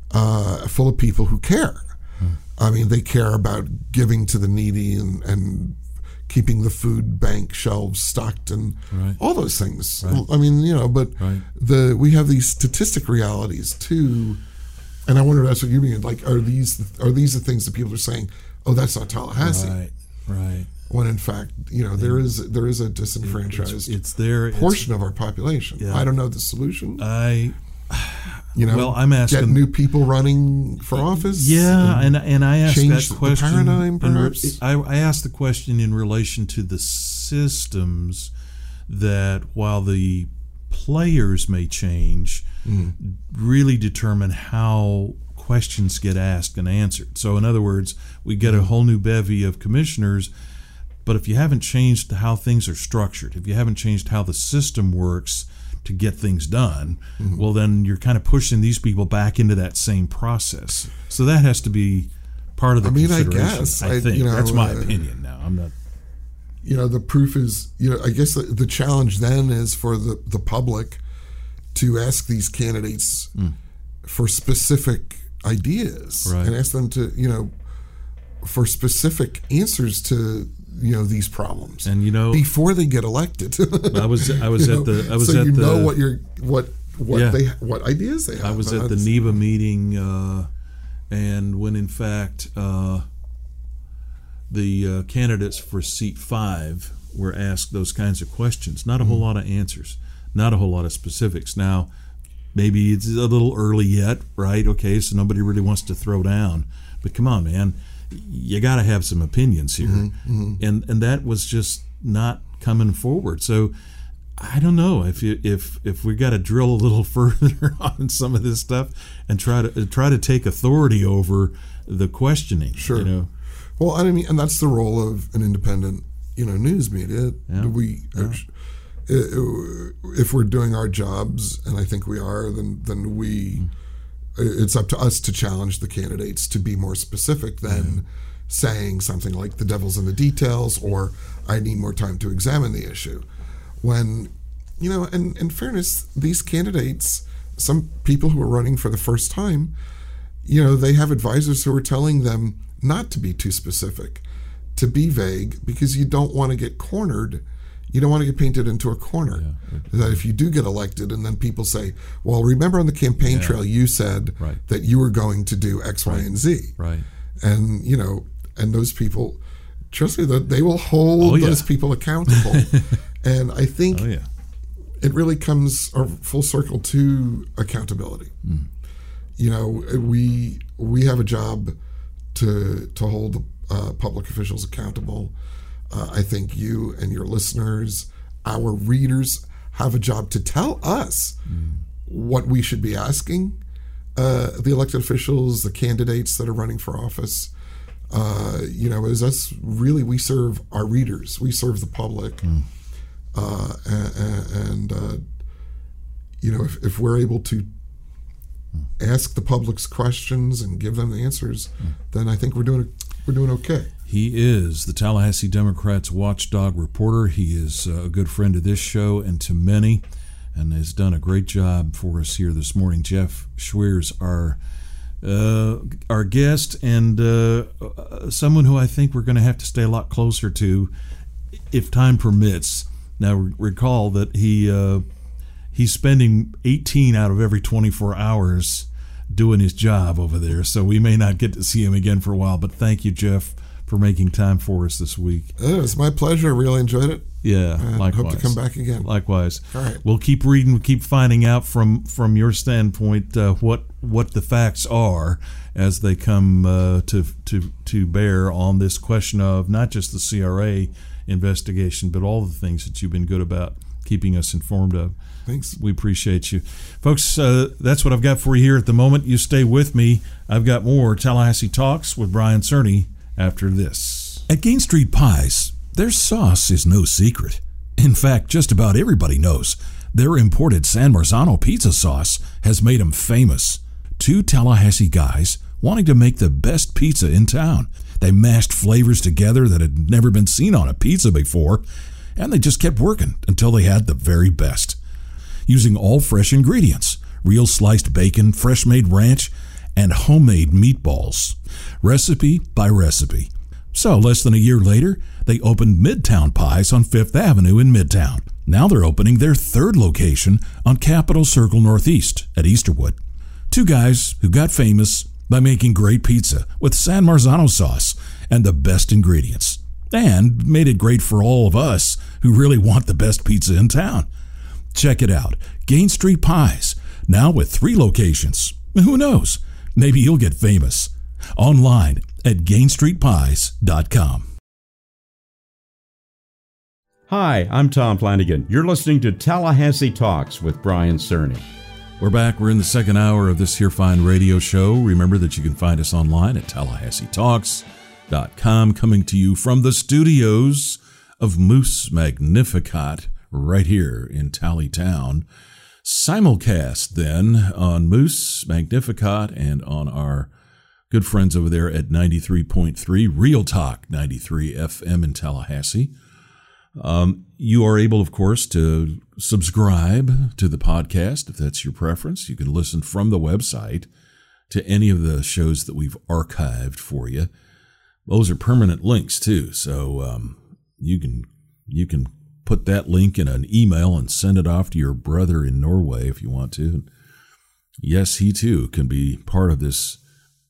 uh, full of people who care. Hmm. I mean, they care about giving to the needy and, and keeping the food bank shelves stocked and right. all those things. Right. I mean, you know, but right. the we have these statistic realities too. And I wonder if that's what you mean. Like, are these are these the things that people are saying? Oh, that's not Tallahassee, right? Right. When in fact, you know, there is there is a disenfranchised it's, it's there, portion it's, of our population. Yeah. I don't know the solution. I, you know, well, I'm asking get new people running for office. Yeah, and and, and I asked change that question. The paradigm, perhaps. I, I asked the question in relation to the systems that, while the players may change, mm. really determine how questions get asked and answered. So, in other words, we get a whole new bevy of commissioners. But if you haven't changed how things are structured, if you haven't changed how the system works to get things done, mm-hmm. well, then you're kind of pushing these people back into that same process. So that has to be part of the I mean, consideration. I guess. I think I, you know, that's my uh, opinion. Now, I'm not. You know, the proof is. You know, I guess the, the challenge then is for the the public to ask these candidates mm. for specific ideas right. and ask them to, you know, for specific answers to, you know, these problems, and you know, before they get elected. I was I was at the I was so at you the know what you're what what yeah. they what ideas they have. I was at the N E B A meeting, uh, and when in fact uh, the uh, candidates for seat five were asked those kinds of questions, not a whole mm-hmm. lot of answers, not a whole lot of specifics. Now, maybe it's a little early yet, right? Okay, so nobody really wants to throw down, but come on, man. You got to have some opinions here, mm-hmm, mm-hmm. and and that was just not coming forward. So I don't know if you, if if we got to drill a little further on some of this stuff and try to try to take authority over the questioning. Sure. You know? Well, I mean, and that's the role of an independent, you know, news media. Yeah. Do we, yeah. if we're doing our jobs, and I think we are, then then we. Mm. It's up to us to challenge the candidates to be more specific than mm-hmm. saying something like the devil's in the details or I need more time to examine the issue. When, you know, and in fairness, these candidates, some people who are running for the first time, you know, they have advisors who are telling them not to be too specific, to be vague, because you don't want to get cornered. You don't want to get painted into a corner. Yeah. That if you do get elected and then people say, well, remember on the campaign yeah. trail you said right. that you were going to do X, right. Y, and Z. Right. And, you know, and those people, trust me, that they will hold oh, yeah. those people accountable. And I think oh, yeah. it really comes full circle to accountability. Mm. You know, we we have a job to to hold uh, public officials accountable. Uh, I think you and your listeners, our readers, have a job to tell us mm. what we should be asking uh, the elected officials, the candidates that are running for office. Uh, you know, as us really, we serve our readers, we serve the public, mm. uh, and, and uh, you know, if, if we're able to mm. ask the public's questions and give them the answers, mm. then I think we're doing a we're doing okay. He is the Tallahassee Democrats watchdog reporter. He is a good friend of this show and to many, and has done a great job for us here this morning. Jeff Schweers, our uh, our guest, and uh, someone who I think we're going to have to stay a lot closer to if time permits. Now, recall that he uh, he's spending eighteen out of every twenty-four hours doing his job over there, so we may not get to see him again for a while. But thank you, Jeff, for making time for us this week. It was my pleasure. Really enjoyed it. Yeah, and likewise. Hope to come back again. Likewise. All right. We'll keep reading. We'll keep finding out from from your standpoint uh, what what the facts are as they come uh, to to to bear on this question of not just the C R A investigation, but all the things that you've been good about keeping us informed of. Thanks. We appreciate you. Folks, uh, that's what I've got for you here at the moment. You stay with me. I've got more Tallahassee Talks with Brian Cerny after this. At Gain Street Pies, their sauce is no secret. In fact, just about everybody knows their imported San Marzano pizza sauce has made them famous. Two Tallahassee guys wanting to make the best pizza in town. They mashed flavors together that had never been seen on a pizza before, and they just kept working until they had the very best. Using all fresh ingredients, real sliced bacon, fresh-made ranch, and homemade meatballs. Recipe by recipe. So, less than a year later, they opened Midtown Pies on Fifth Avenue in Midtown. Now they're opening their third location on Capitol Circle Northeast at Easterwood. Two guys who got famous by making great pizza with San Marzano sauce and the best ingredients, and made it great for all of us who really want the best pizza in town. Check it out. Gain Street Pies, now with three locations. Who knows? Maybe you'll get famous. Online at gain street pies dot com. Hi, I'm Tom Flanagan. You're listening to Tallahassee Talks with Brian Cerny. We're back. We're in the second hour of this here fine radio show. Remember that you can find us online at tallahassee talks dot com, coming to you from the studios of Moose Magnificat right here in Tally Town. Simulcast then on Moose Magnificat and on our good friends over there at ninety-three point three Real Talk ninety-three F M in Tallahassee. Um, you are able, of course, to subscribe to the podcast if that's your preference. You can listen from the website to any of the shows that we've archived for you. Those are permanent links too, so um, you can you can put that link in an email and send it off to your brother in Norway if you want to. And yes, he too can be part of this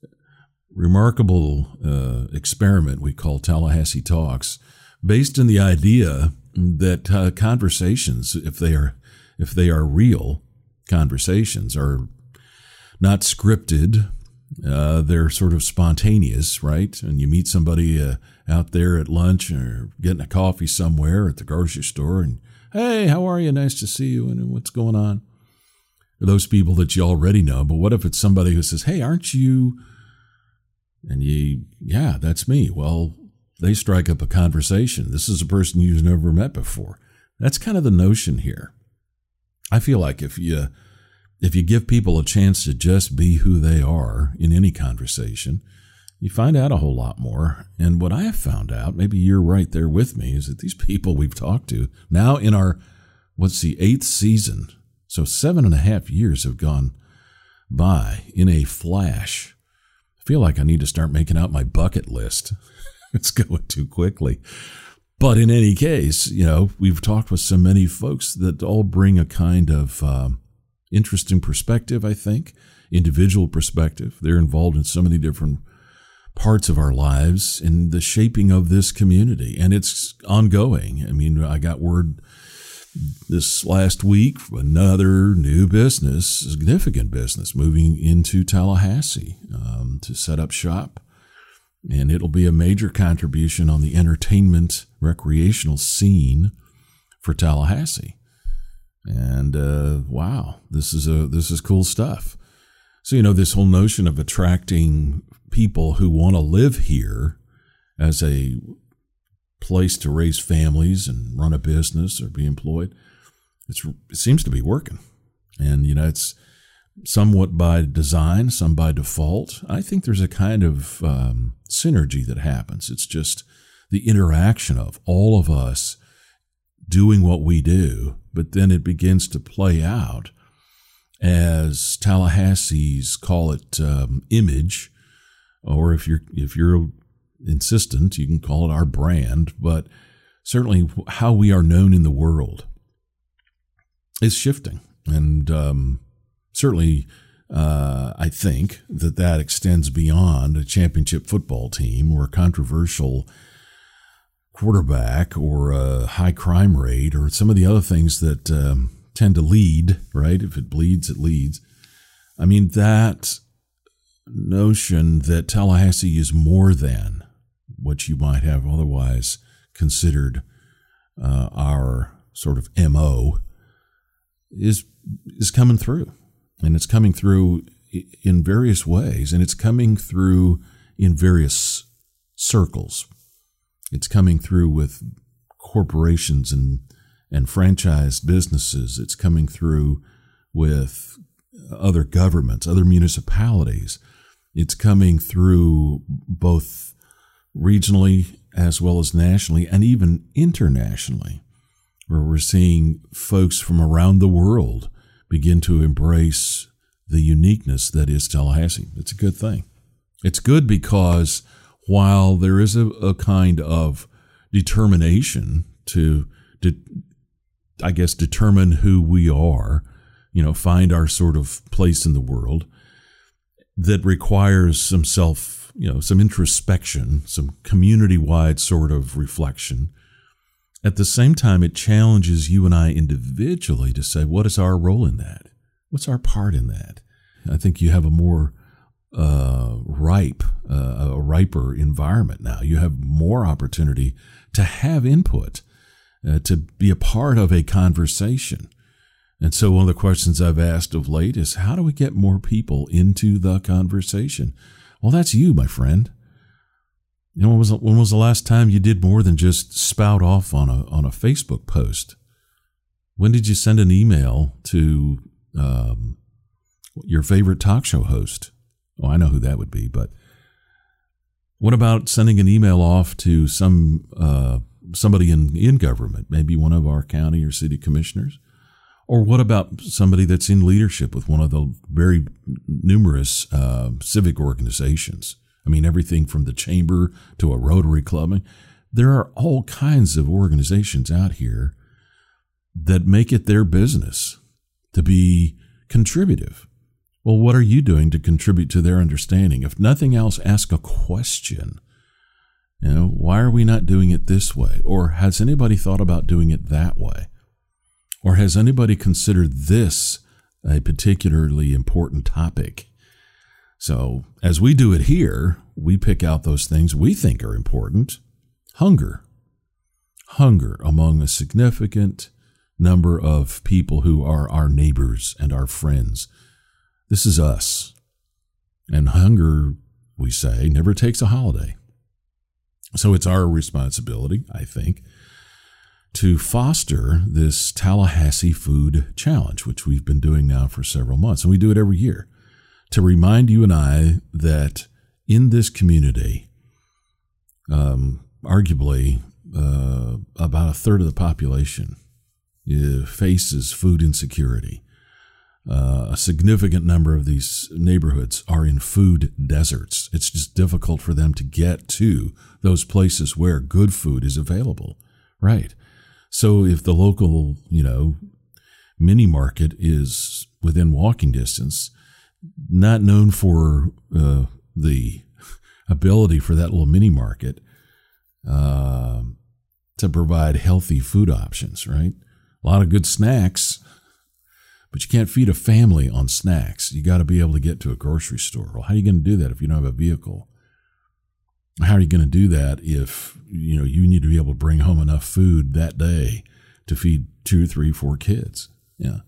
remarkable uh, experiment we call Tallahassee Talks, based in the idea that uh, conversations, if they are if they are real conversations, are not scripted. Uh, they're sort of spontaneous, right? And you meet somebody uh, out there at lunch or getting a coffee somewhere at the grocery store, and hey, how are you? Nice to see you. And what's going on? Or those people that you already know. But what if it's somebody who says, "Hey, aren't you?" And you, yeah, that's me. Well, they strike up a conversation. This is a person you've never met before. That's kind of the notion here. I feel like if you if you give people a chance to just be who they are in any conversation, you find out a whole lot more. And what I have found out, maybe you're right there with me, is that these people we've talked to now in our, what's the eighth season, so seven and a half years have gone by in a flash. I feel like I need to start making out my bucket list. It's going too quickly. But in any case, you know, we've talked with so many folks that all bring a kind of um, interesting perspective, I think, individual perspective. They're involved in so many different parts of our lives in the shaping of this community, and it's ongoing. I mean, I got word this last week from another new business, significant business, moving into Tallahassee um, to set up shop. And it'll be a major contribution on the entertainment recreational scene for Tallahassee. And uh, wow, this is a this is cool stuff. So, you know, this whole notion of attracting people who want to live here as a place to raise families and run a business or be employed, it's, it seems to be working. And, you know, it's somewhat by design, some by default. I think there's a kind of um, synergy that happens. It's just the interaction of all of us doing what we do, but then it begins to play out as Tallahassee's, call it um, image, or if you're if you're insistent, you can call it our brand, but certainly how we are known in the world is shifting. And um, certainly uh, I think that that extends beyond a championship football team or a controversial quarterback or a high crime rate or some of the other things that um, tend to lead, right? If it bleeds, it leads. I mean, that notion that Tallahassee is more than what you might have otherwise considered uh, our sort of M O is is coming through. And it's coming through in various ways, and it's coming through in various circles. It's coming through with corporations and and franchised businesses. It's coming through with other governments, other municipalities. It's coming through both regionally as well as nationally and even internationally, where we're seeing folks from around the world begin to embrace the uniqueness that is Tallahassee. It's a good thing. It's good because while there is a, a kind of determination to, to, I guess, determine who we are, you know, find our sort of place in the world, that requires some self, you know, some introspection, some community-wide sort of reflection. At the same time, it challenges you and I individually to say, what is our role in that? What's our part in that? I think you have a more uh, ripe, uh, a riper environment now. You have more opportunity to have input, uh, to be a part of a conversation. And so one of the questions I've asked of late is, how do we get more people into the conversation? Well, that's you, my friend. You know, when was when was the last time you did more than just spout off on a on a Facebook post? When did you send an email to um, your favorite talk show host? Oh, I know who that would be. But what about sending an email off to some uh, somebody in in government, maybe one of our county or city commissioners? Or what about somebody that's in leadership with one of the very numerous uh, civic organizations? I mean, everything from the chamber to a Rotary Club. I mean, there are all kinds of organizations out here that make it their business to be contributive. Well, what are you doing to contribute to their understanding? If nothing else, ask a question. You know, why are we not doing it this way? Or has anybody thought about doing it that way? Or has anybody considered this a particularly important topic? So as we do it here, we pick out those things we think are important. Hunger. Hunger among a significant number of people who are our neighbors and our friends. This is us. And hunger, we say, never takes a holiday. So it's our responsibility, I think, to foster this Tallahassee Food Challenge, which we've been doing now for several months. And we do it every year to remind you and I that in this community, um, arguably uh, about a third of the population uh, faces food insecurity. Uh, a significant number of these neighborhoods are in food deserts. It's just difficult for them to get to those places where good food is available, right? So if the local, you know, mini market is within walking distance, not known for uh, the ability for that little mini market uh, to provide healthy food options, right? A lot of good snacks, but you can't feed a family on snacks. You got to be able to get to a grocery store. Well, how are you going to do that if you don't have a vehicle? How are you going to do that if, you know, you need to be able to bring home enough food that day to feed two, three, four kids? Yeah.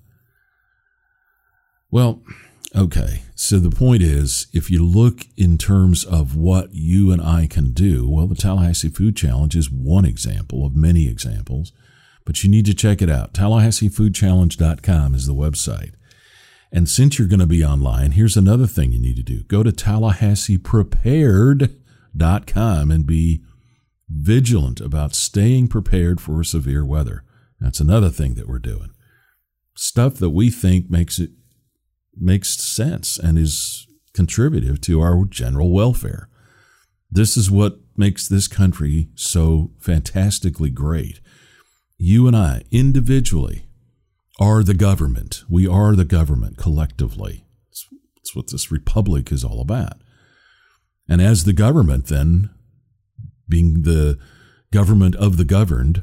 Well, okay. So the point is, if you look in terms of what you and I can do, well, the Tallahassee Food Challenge is one example of many examples, but you need to check it out. Tallahassee Food Challenge dot com is the website. And since you're going to be online, here's another thing you need to do. Go to Tallahassee Prepared dot com and be vigilant about staying prepared for severe weather. That's another thing that we're doing. Stuff that we think makes it makes sense and is contributive to our general welfare. This is what makes this country so fantastically great. You and I, individually, are the government. We are the government collectively. That's what this republic is all about. And as the government, then, being the government of the governed,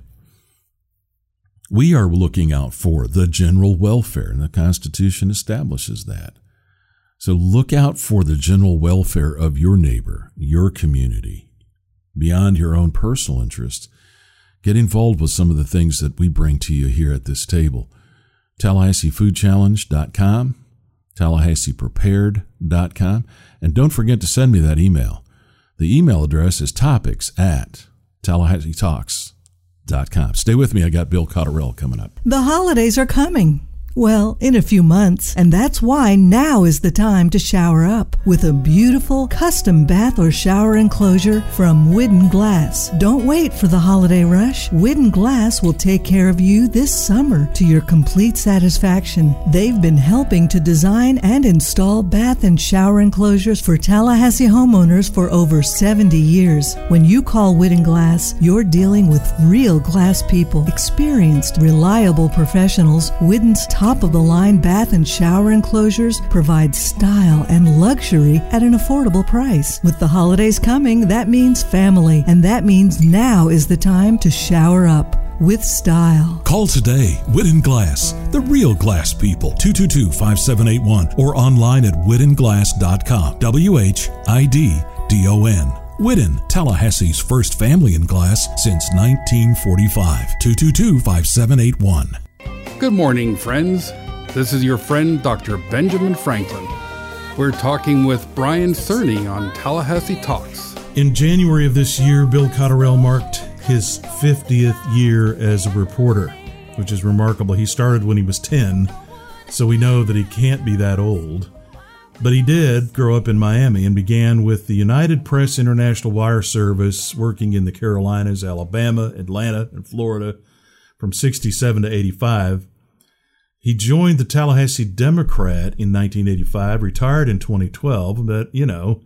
we are looking out for the general welfare, and the Constitution establishes that. So look out for the general welfare of your neighbor, your community, beyond your own personal interest. Get involved with some of the things that we bring to you here at this table. Tallahassee Food Challenge dot com, Tallahassee Prepared dot com, and don't forget to send me that email. The email address is topics at Tallahassee Talks dot com. Stay with me. I got Bill Cotterill coming up. The holidays are coming. Well, in a few months, and that's why now is the time to shower up with a beautiful custom bath or shower enclosure from Widden Glass. Don't wait for the holiday rush. Widden Glass will take care of you this summer to your complete satisfaction. They've been helping to design and install bath and shower enclosures for Tallahassee homeowners for over seventy years. When you call Widden Glass, you're dealing with real glass people, experienced, reliable professionals. Widden's top top-of-the-line bath and shower enclosures provide style and luxury at an affordable price. With the holidays coming, that means family, and that means now is the time to shower up with style. Call today. Widden Glass, the real glass people. two two two, five seven eight one or online at widden glass dot com. W H I D D O N. Widden, Tallahassee's first family in glass since nineteen forty-five. two two two, five seven eight one. Good morning, friends. This is your friend, Doctor Benjamin Franklin. We're talking with Brian Cerny on Tallahassee Talks. In January of this year, Bill Cotterill marked his fiftieth year as a reporter, which is remarkable. He started when he was ten, so we know that he can't be that old. But he did grow up in Miami and began with the United Press International Wire Service, working in the Carolinas, Alabama, Atlanta, and Florida, from sixty-seven to eighty-five. He joined the Tallahassee Democrat in nineteen eighty-five, retired in twenty twelve, but, you know,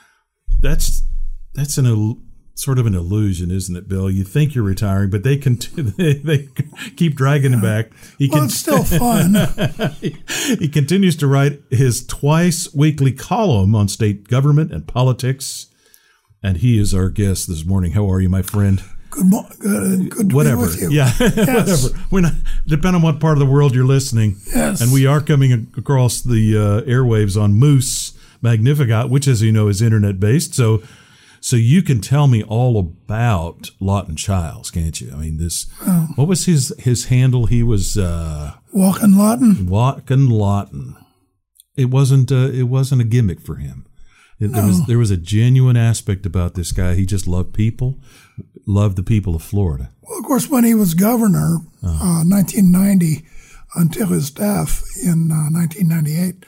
that's that's an sort of an illusion, isn't it, Bill? You think you're retiring, but they continue, they, they keep dragging him back. He well, can, it's still fun. he, he continues to write his twice weekly column on state government and politics, and he is our guest this morning. How are you, my friend? Good morning. Good, good to whatever. be with you. Yeah, Yes. whatever. We're not, depending on what part of the world you're listening. Yes. And we are coming across the uh, airwaves on Moose Magnificat, which, as you know, is internet-based. So so you can tell me all about Lawton Childs, can't you? I mean, this, Oh. what was his, his handle? He was... Uh, Walkin' Lawton? Walkin' Lawton. It wasn't, uh, it wasn't a gimmick for him. It, there, No. was, there was a genuine aspect about this guy. He just loved people. Loved the people of Florida. Well, of course, when he was governor, Oh. uh, nineteen ninety, until his death in uh, nineteen ninety-eight,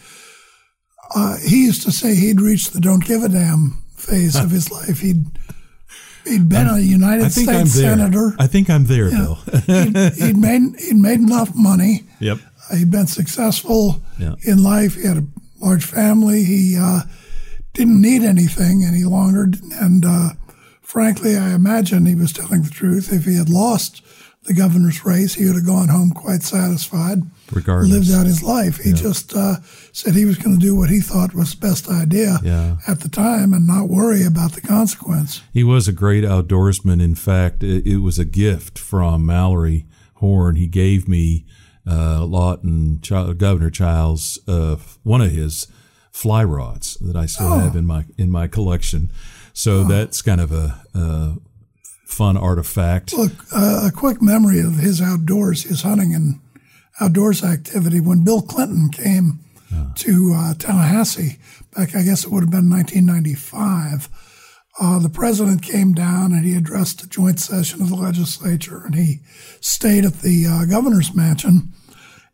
uh, he used to say he'd reached the don't give a damn phase of his life. He'd he'd been I'm, a United I think States I'm there. senator. I think I'm there, Yeah. Bill. he'd, he'd made he'd made enough money. Yep. Uh, he'd been successful Yeah. in life. He had a large family. He uh, didn't need anything any longer, and. Uh, Frankly, I imagine he was telling the truth. If he had lost the governor's race, he would have gone home quite satisfied, Regardless. lived out his life. He Yeah. just uh, said he was going to do what he thought was the best idea Yeah. at the time and not worry about the consequence. He was a great outdoorsman. In fact, it, it was a gift from Mallory Horn. He gave me uh, Lawton, Ch- Governor Childs, uh, one of his fly rods that I still Oh. have in my in my collection. So Oh. that's kind of a, a fun artifact. Look, uh, a quick memory of his outdoors, his hunting and outdoors activity. When Bill Clinton came to uh, Tallahassee, back I guess it would have been nineteen ninety-five, uh, the president came down and he addressed a joint session of the legislature, and he stayed at the uh, governor's mansion.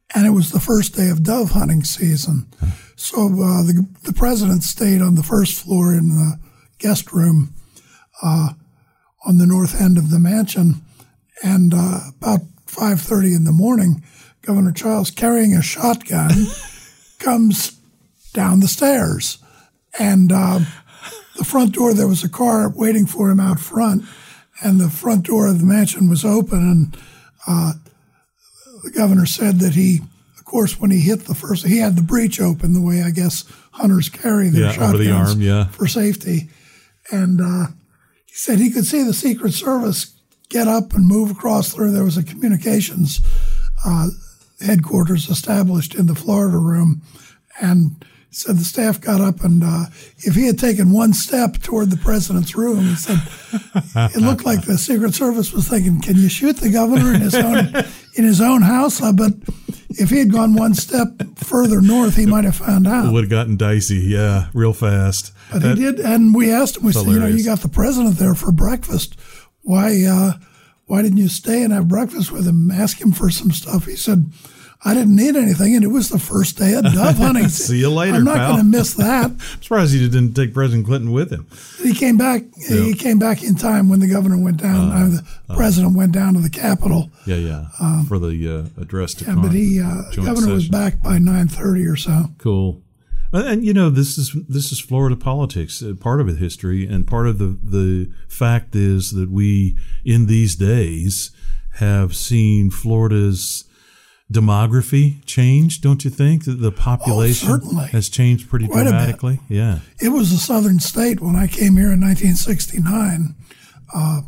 and it was the first day of dove hunting season. So uh, the the president stayed on the first floor in the guest room uh, on the north end of the mansion, and uh, about five thirty in the morning, Governor Childs, carrying a shotgun, comes down the stairs, and uh, the front door, there was a car waiting for him out front, and the front door of the mansion was open, and uh, the governor said that he, of course, when he hit the first, he had the breech open the way I guess hunters carry their yeah, shotguns over the arm, yeah. for safety. And uh, he said he could see the Secret Service get up and move across there. There was a communications uh, headquarters established in the Florida room, and said the staff got up, and uh, if he had taken one step toward the president's room, he said it looked like the Secret Service was thinking, "Can you shoot the governor in his own in his own house?" Uh, but if he had gone one step further north, he might have found out. It would have gotten dicey, yeah, real fast. But that, he did, and we asked him. We said, hilarious. "You know, you got the president there for breakfast. Why, uh, why didn't you stay and have breakfast with him? Ask him for some stuff." He said, "I didn't need anything, and it was the first day of dove hunting. See you later, I'm not pal." going to miss that." I'm surprised he didn't take President Clinton with him. He came back. Yeah. He came back in time when the governor went down. Uh, uh, the uh, president went down to the Capitol. Yeah, yeah, Um, for the uh, address to Yeah, Congress. but he, uh, joint governor was session. back by nine thirty or so. Cool. And, and you know, this is this is Florida politics. Uh, part of it history, and part of the the fact is that we in these days have seen Florida's demography change. Don't you think that the population Oh, certainly. has changed pretty Quite a bit. dramatically? Yeah. It was a southern state when I came here in nineteen sixty-nine. Uh,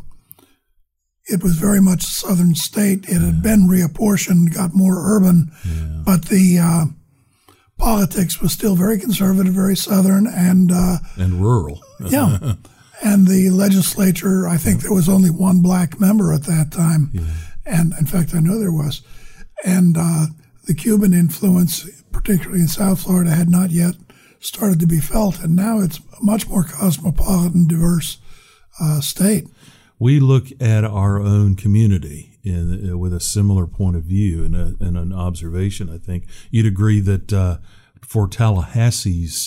it was very much a southern state. It had been reapportioned, got more urban, Yeah. but the uh, politics was still very conservative, very southern, and uh, And rural. yeah. And the legislature, I think there was only one black member at that time. Yeah. And in fact, I know there was. And uh, the Cuban influence, particularly in South Florida, had not yet started to be felt. And now it's a much more cosmopolitan, diverse uh, state. We look at our own community in, uh, with a similar point of view and, a, and an observation. I think you'd agree that uh, for Tallahassee's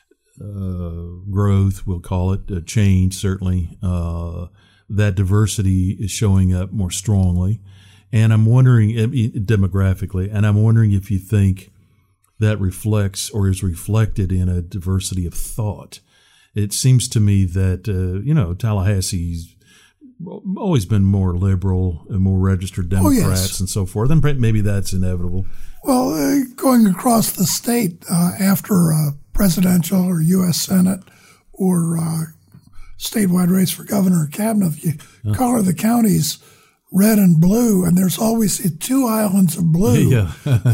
uh, growth, we'll call it, uh, change, certainly, uh, that diversity is showing up more strongly. And I'm wondering, uh, demographically, and I'm wondering if you think that reflects or is reflected in a diversity of thought. It seems to me that, uh, you know, Tallahassee's always been more liberal and more registered Democrats Oh, yes. and so forth, and maybe that's inevitable. Well, uh, going across the state uh, after a presidential or U S Senate or uh, statewide race for governor or cabinet, you Yeah. color the counties red and blue, and there's always the two islands of blue, Yeah.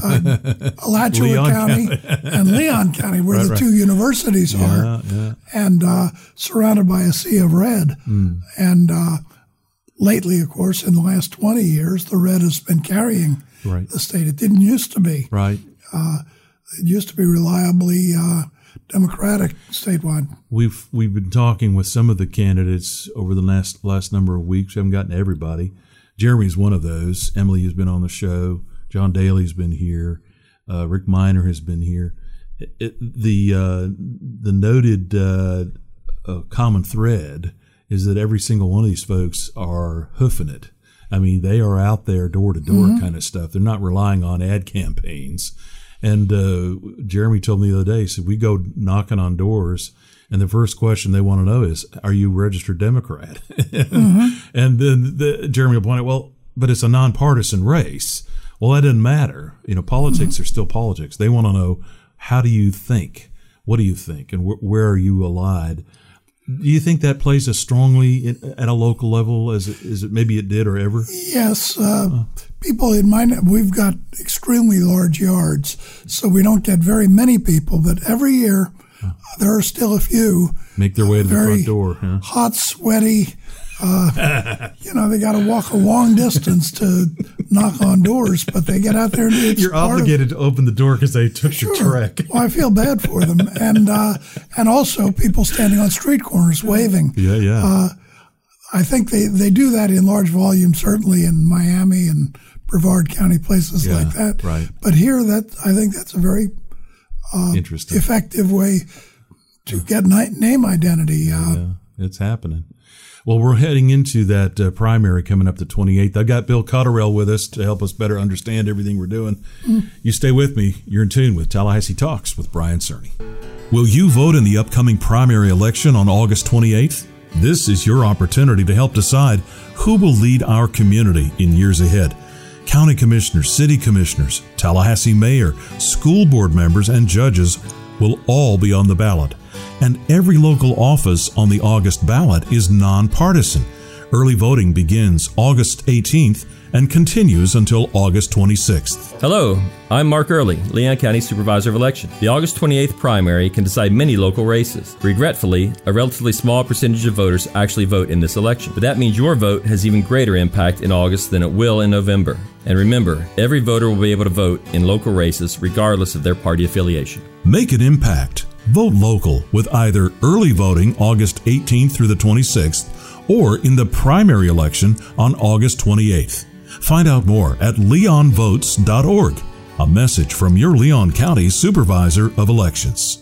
uh, Alachua Leon County, County. and Leon County, where Right, the right. two universities Yeah, are, yeah. and uh, surrounded by a sea of red. Mm. And uh, lately, of course, in the last twenty years, the red has been carrying Right. the state. It didn't used to be. Right. Uh, it used to be reliably uh, Democratic statewide. We've we've been talking with some of the candidates over the last last number of weeks. We haven't gotten to everybody. Jeremy's one of those. Emily has been on the show. John Daly's been here. Uh, Rick Miner has been here. It, it, the uh, the noted uh, uh, common thread is that every single one of these folks are hoofing it. I mean, they are out there door to door Mhm. kind of stuff. They're not relying on ad campaigns. And uh, Jeremy told me the other day, he said, we go knocking on doors, and the first question they want to know is, are you a registered Democrat? Mhm. And then the, Jeremy will point out, well, but it's a nonpartisan race. Well, that doesn't matter. You know, politics Mm-hmm. are still politics. They want to know, how do you think? What do you think? And wh- where are you allied? Do you think that plays as strongly in, at a local level as it, as it maybe it did or ever? Yes, uh, people in my we've got extremely large yards, so we don't get very many people. But every year, uh, there are still a few Make their way to the very front door. Huh? hot, sweaty. Uh, you know, they got to walk a long distance to knock on doors, but they get out there and it's You're part of- obligated to open the door because they took your trek. Well, I feel bad for them, and uh, and also people standing on street corners waving. Yeah, yeah. Uh, I think they, they do that in large volume, certainly in Miami and Brevard County, places Yeah, like that. right. But here, that I think that's a very uh, Interesting. effective way to get ni- name identity. Uh, Yeah, it's happening. Well, we're heading into that uh, primary coming up the twenty-eighth. I've got Bill Cotterell with us to help us better understand everything we're doing. Mm. You stay with me. You're in tune with Tallahassee Talks with Brian Cerny. Will you vote in the upcoming primary election on August twenty-eighth? This is your opportunity to help decide who will lead our community in years ahead. County commissioners, city commissioners, Tallahassee mayor, school board members, and judges will all be on the ballot. And every local office on the August ballot is nonpartisan. Early voting begins August eighteenth and continues until August twenty-sixth. Hello, I'm Mark Early, Leon County Supervisor of Election. The August twenty-eighth primary can decide many local races. Regretfully, a relatively small percentage of voters actually vote in this election, but that means your vote has even greater impact in August than it will in November. And remember, every voter will be able to vote in local races regardless of their party affiliation. Make an impact. Vote local with either early voting August eighteenth through the twenty-sixth or in the primary election on August twenty-eighth. Find out more at leon votes dot org. A message from your Leon County Supervisor of Elections.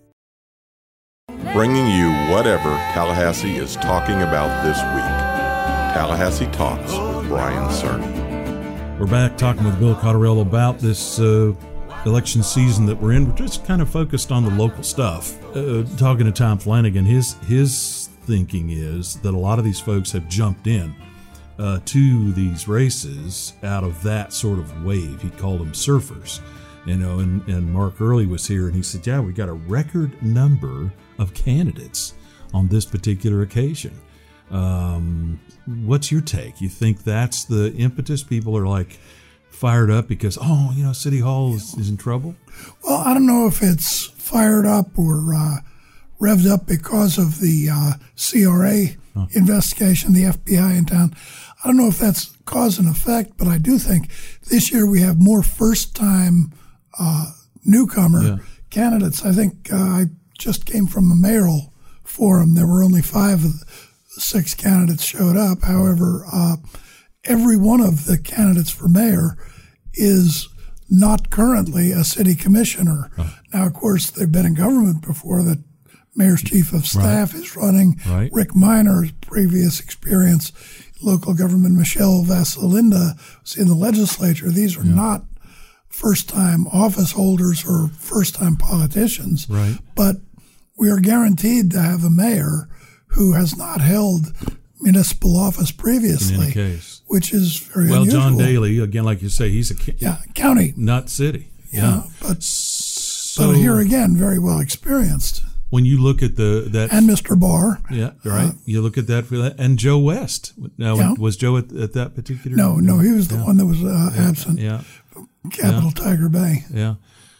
Bringing you whatever Tallahassee is talking about this week. Tallahassee Talks with Brian Cerny. We're back talking with Bill Cotterell about this uh, election season that we're in. We're just kind of focused on the local stuff. Uh, talking to Tom Flanagan, his his thinking is that a lot of these folks have jumped in uh, to these races out of that sort of wave. He called them surfers, you know. And, and Mark Early was here, and he said, "Yeah, we got a record number of candidates on this particular occasion." Um, what's your take? You think that's the impetus? People are like fired up because, oh, you know, City Hall is, is in trouble? Well, I don't know if it's fired up or uh, revved up because of the uh, C R A huh. investigation, the F B I in town. I don't know if that's cause and effect, but I do think this year we have more first-time uh, newcomer yeah. candidates. I think uh, I just came from a mayoral forum. There were only five of the six candidates showed up. However, uh, every one of the candidates for mayor is not currently a city commissioner. Oh. Now, of course, they've been in government before. The mayor's chief of staff right. is running. Right. Rick Minor's previous experience, local government, Michelle Vasalinda, was in the legislature. These are yeah. not first-time office holders or first-time politicians. Right. But we are guaranteed to have a mayor who has not held municipal office previously, in any case. Which is very well, unusual. John Daly, again, like you say, he's a ca- yeah, county, not city. Yeah, yeah. but so, but here again, very well experienced. When you look at the that and Mister Barr, yeah, right. Uh, you look at that for that, and Joe West. Now, yeah. was Joe at, at that particular? No, no, he was the yeah. one that was uh, yeah. absent. Yeah, Capital yeah. Tiger Bay. Yeah.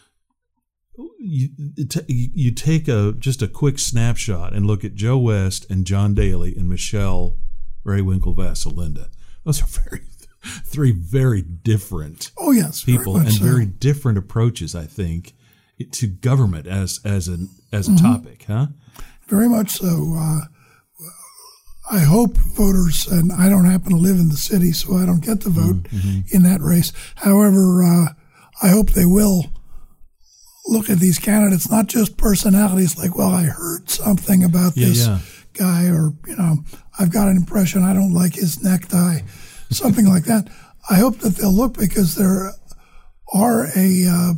You, you take a just a quick snapshot and look at Joe West and John Daly and Michelle Raywinkle Vasalinda. Those are very three very different oh yes people very and so. very different approaches, I think, to government as as an as a mm-hmm. topic, huh? Very much so. Uh, I hope voters, and I don't happen to live in the city, so I don't get to vote mm-hmm. in that race. However, uh, I hope they will look at these candidates, not just personalities like, well, I heard something about yeah, this yeah. guy, or, you know, I've got an impression I don't like his necktie, something like that. I hope that they'll look because there are a uh,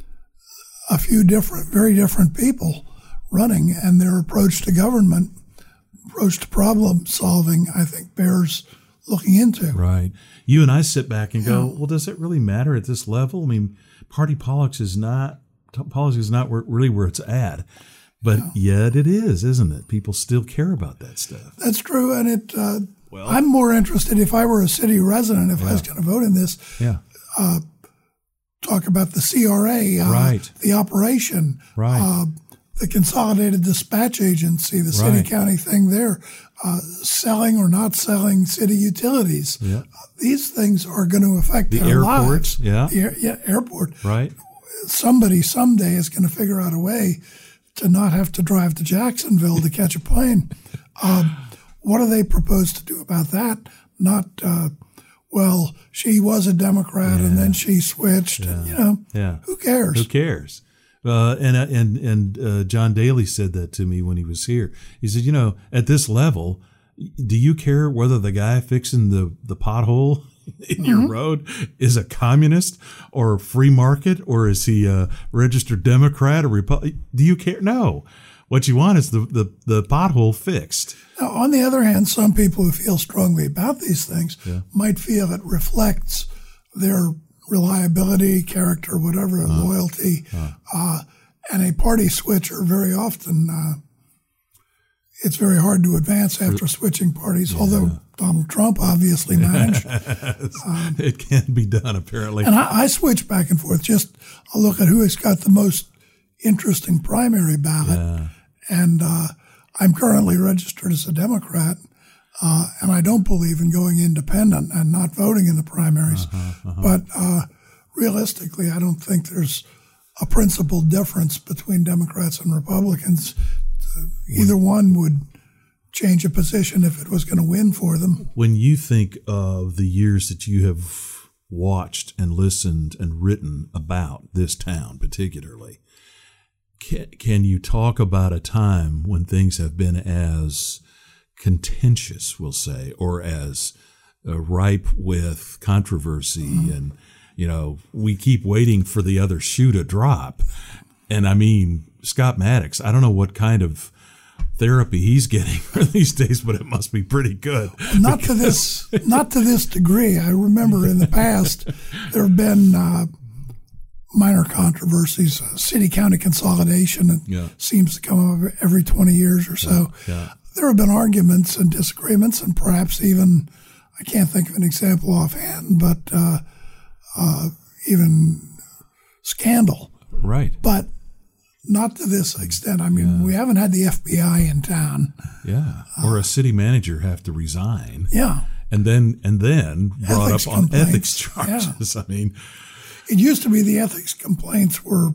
a few different, very different people running, and their approach to government, approach to problem solving, I think bears looking into. Right. You and I sit back and go, yeah. well, does it really matter at this level? I mean, party politics is not Politics is not where, really where it's at, but yeah. yet it is, isn't it? People still care about that stuff. That's true, and it. Uh, well, I'm more interested if I were a city resident, if yeah. I was going to vote in this. Yeah. Uh, talk about the C R A, uh, right? The operation, right? Uh, the Consolidated Dispatch Agency, the city right. county thing there, uh, selling or not selling city utilities. Yeah. Uh, these things are going to affect the their airports. lives. Yeah. The air, yeah, airport. Right. Somebody someday is going to figure out a way to not have to drive to Jacksonville to catch a plane. Um, what do they propose to do about that? Not uh, well, she was a Democrat Yeah. and then she switched. Yeah. And, you know, Yeah. who cares? Who cares? Uh, and and and uh, John Daly said that to me when he was here. He said, you know, at this level, do you care whether the guy fixing the, the pothole in your Mm-hmm. road is a communist or free market, or is he a registered Democrat or Republican? Do you care? No. What you want is the, the, the pothole fixed. Now, on the other hand, some people who feel strongly about these things Yeah. might feel it reflects their reliability, character, whatever, Uh, loyalty. uh. Uh, and a party switcher very often, uh, it's very hard to advance after switching parties, although Donald Trump obviously managed. Um, It can be done, apparently. And I, I switch back and forth. Just I'll look at who has got the most interesting primary ballot. Yeah. And uh, I'm currently registered as a Democrat, uh, and I don't believe in going independent and not voting in the primaries. Uh-huh, uh-huh. But uh, realistically, I don't think there's a principal difference between Democrats and Republicans. Uh, either one would change a position if it was going to win for them. When you think of the years that you have watched and listened and written about this town particularly, can, can you talk about a time when things have been as contentious, we'll say, or as uh, ripe with controversy? Mm-hmm. And, you know, we keep waiting for the other shoe to drop. And I mean, Scott Maddox, I don't know what kind of therapy he's getting these days, but it must be pretty good. Not to this, not to this degree. I remember in the past there have been uh, minor controversies, uh, city-county consolidation. It yeah. seems to come up every twenty years or so. Yeah. Yeah. There have been arguments and disagreements, and perhaps even, I can't think of an example offhand, but uh, uh, even scandal. Right. But not to this extent. I mean, yeah. we haven't had the F B I in town. Yeah. Or a city manager have to resign. Yeah. And then and then brought ethics up on complaints. ethics charges. Yeah. I mean, it used to be the ethics complaints were,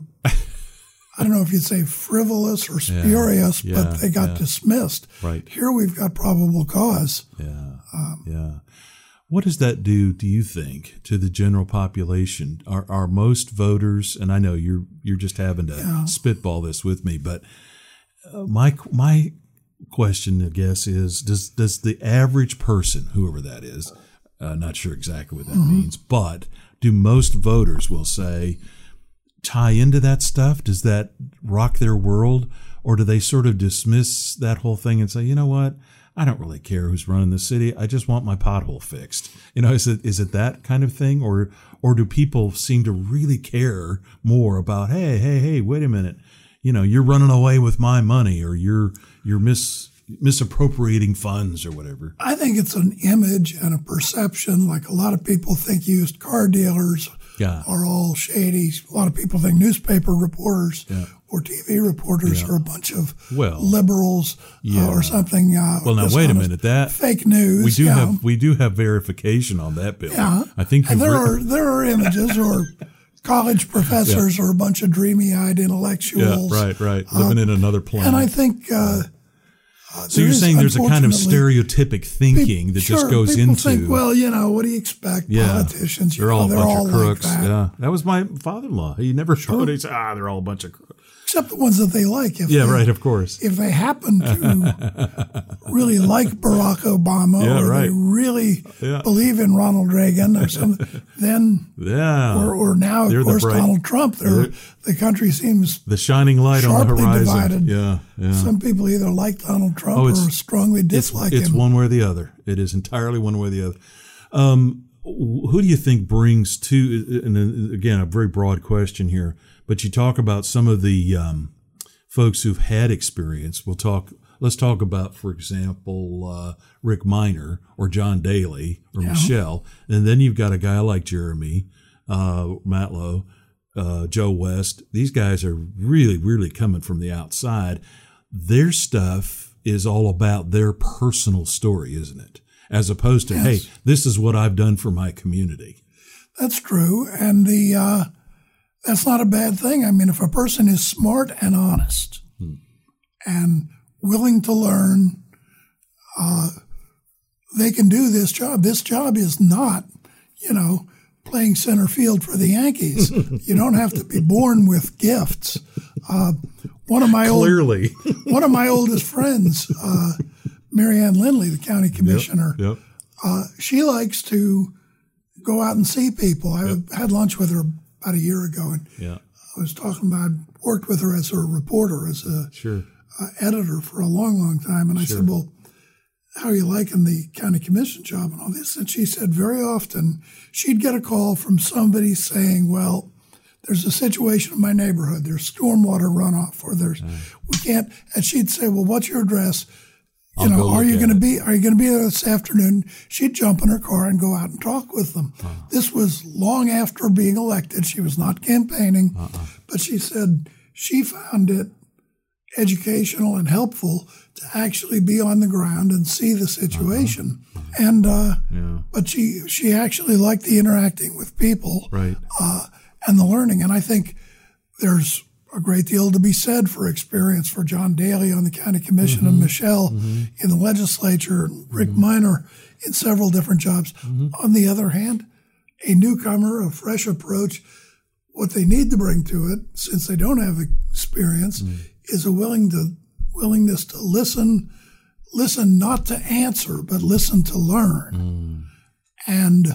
I don't know if you'd say frivolous or spurious, yeah. but they got yeah. dismissed. Right. Here we've got probable cause. Yeah. Um, yeah. What does that do, do you think, to the general population? Are are most voters, and I know you're you're just having to yeah. spitball this with me, but uh, my my question, I guess, is does does the average person, whoever that is, uh, not sure exactly what that mm-hmm. means, but do most voters, will say, tie into that stuff? Does that rock their world, or do they sort of dismiss that whole thing and say, you know what? I don't really care who's running the city. I just want my pothole fixed. You know, is it is it that kind of thing, or or do people seem to really care more about, hey, hey, hey, wait a minute, you know, you're running away with my money, or you're you're mis misappropriating funds, or whatever? I think it's an image and a perception. Like a lot of people think used car dealers yeah. are all shady. A lot of people think newspaper reporters. Yeah. or T V reporters yeah. are a bunch of well, liberals yeah. uh, or something. Uh, well, now wait a minute. That fake news. We do yeah. have we do have verification on that, Bill. Yeah, I think and there written- are there are images or college professors yeah. or a bunch of dreamy-eyed intellectuals. Yeah, right, right, living uh, in another planet. And I think. Uh, Uh, so you're saying there's a kind of stereotypic thinking that sure, just goes people into. Think, well, you know, what do you expect? Yeah, politicians, they're you know, all a they're bunch all of crooks. Like that. Yeah, that was my father-in-law. He never showed. He said, "Ah, they're all a bunch of crooks." Except the ones that they like. If yeah, they, right. Of course. If they happen to really like Barack Obama, yeah, or right. they really yeah. believe in Ronald Reagan, or something, then yeah, or, or now of they're course the bright, Donald Trump. They're, the country seems the shining light on the horizon. Divided. Yeah, yeah. Some people either like Donald Trump oh, or strongly dislike it's, it's him. It's one way or the other. It is entirely one way or the other. Um, who do you think brings to? And again, a very broad question here, but you talk about some of the um, folks who've had experience. We'll talk. Let's talk about, for example, uh, Rick Minor or John Daly or yeah. Michelle, and then you've got a guy like Jeremy uh, Matlow, uh, Joe West. These guys are really, really coming from the outside. Their stuff is all about their personal story, isn't it? As opposed to, yes. hey, this is what I've done for my community. That's true, and the. Uh, That's not a bad thing. I mean, if a person is smart and honest hmm. and willing to learn, uh, they can do this job. This job is not you know, playing center field for the Yankees. You don't have to be born with gifts. Uh, one of my Clearly. old, one of my oldest friends, uh, Mary Ann Lindley, the county commissioner, Yep. Yep. Uh, she likes to go out and see people. I Yep. had lunch with her about a year ago, and Yeah. I was talking about, I worked with her as a reporter, as a Sure. uh, editor for a long, long time. And I Sure. said, well, how are you liking the county commission job and all this? And she said very often she'd get a call from somebody saying, well, there's a situation in my neighborhood. There's stormwater runoff, or there's, we can't, and she'd say, well, what's your address? You I'll know, go are look you at going to it. be, are you going to be there this afternoon? She'd jump in her car and go out and talk with them. Uh. This was long after being elected. She was not campaigning, Uh-uh. but she said she found it educational and helpful to actually be on the ground and see the situation. Uh-huh. And, uh, Yeah. but she, she actually liked the interacting with people, Right. uh, and the learning. And I think there's a great deal to be said for experience for John Daly on the county commission Mm-hmm. and Michelle in the legislature and Rick Minor in several different jobs. Mm-hmm. On the other hand, a newcomer, a fresh approach, what they need to bring to it, since they don't have experience, Mm. is a willing to willingness to listen, listen not to answer, but listen to learn, Mm. and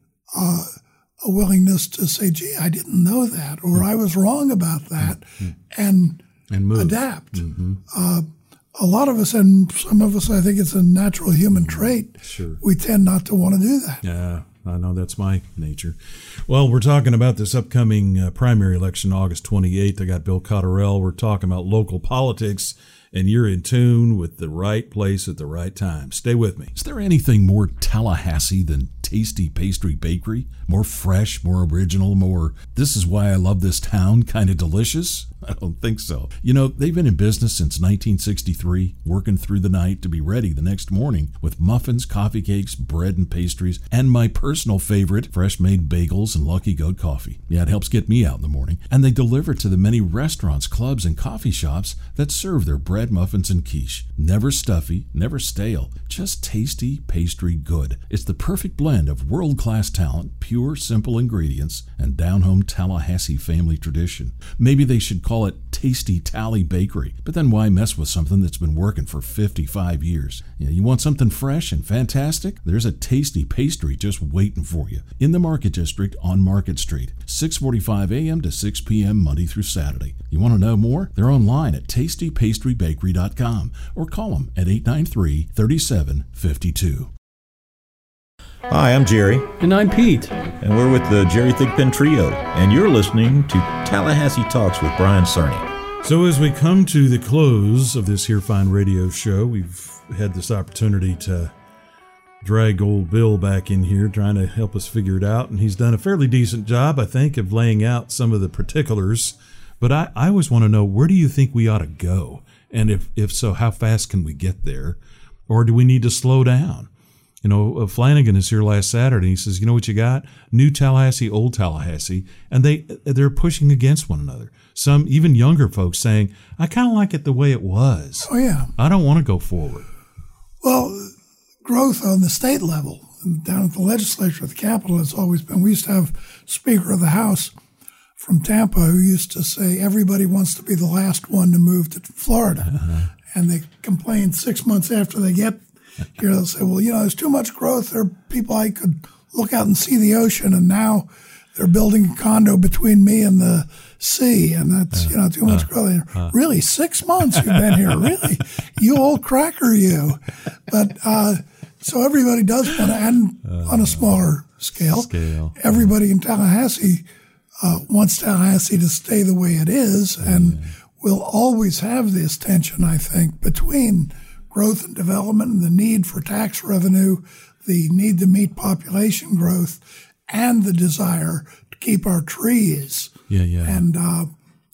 uh, a willingness to say, "Gee, I didn't know that," or "I was wrong about that," and And move. adapt. Mm-hmm. Uh, a lot of us, and some of us, I think it's a natural human trait. Sure. We tend not to want to do that. Yeah, I know that's my nature. Well, we're talking about this upcoming uh, primary election, August twenty-eighth. I got Bill Cotterell. We're talking about local politics, and you're in tune with the right place at the right time. Stay with me. Is there anything more Tallahassee than Tasty Pastry Bakery? More fresh, more original, more this is why I love this town kind of delicious? I don't think so. You know, they've been in business since nineteen sixty-three, working through the night to be ready the next morning with muffins, coffee cakes, bread and pastries, and my personal favorite, fresh-made bagels and Lucky Goat coffee. Yeah, it helps get me out in the morning. And they deliver to the many restaurants, clubs, and coffee shops that serve their bread, muffins, and quiche. Never stuffy, never stale, just tasty pastry good. It's the perfect blend of world-class talent, pure, simple ingredients, and down-home Tallahassee family tradition. Maybe they should call it Tasty Tally Bakery, but then why mess with something that's been working for fifty-five years? You know, you want something fresh and fantastic? There's a tasty pastry just waiting for you in the Market District on Market Street, six forty-five a.m. to six p.m. Monday through Saturday. You want to know more? They're online at tasty pastry bakery dot com or call them at eight nine three, three seven five two. Hi, I'm Jerry. And I'm Pete. And we're with the Jerry Thigpen Trio. And you're listening to Tallahassee Talks with Brian Cerny. So as we come to the close of this here fine radio show, we've had this opportunity to drag old Bill back in here trying to help us figure it out. And he's done a fairly decent job, I think, of laying out some of the particulars. But I, I always want to know, where do you think we ought to go? And if, if so, how fast can we get there? Or do we need to slow down? You know, uh, Flanagan is here last Saturday. He says, you know what you got? New Tallahassee, old Tallahassee. And they, they're pushing against one another. Some even younger folks saying, I kind of like it the way it was. Oh, yeah. I don't want to go forward. Well, growth on the state level, down at the legislature, the Capitol, has always been. We used to have Speaker of the House from Tampa who used to say everybody wants to be the last one to move to Florida. Uh-huh. And they complain six months after they get here, they'll say, well, you know, there's too much growth. There are people I could look out and see the ocean, and now they're building a condo between me and the sea, and that's, uh, you know, too much uh, growth. Uh, really? Six months you've been here? Really? You old cracker, you. But uh, so everybody does want to, and uh, on a smaller scale, scale. everybody in Tallahassee uh, wants Tallahassee to stay the way it is, and yeah. we'll always have this tension, I think, between growth and development and the need for tax revenue, the need to meet population growth, and the desire to keep our trees. Yeah, yeah. And uh,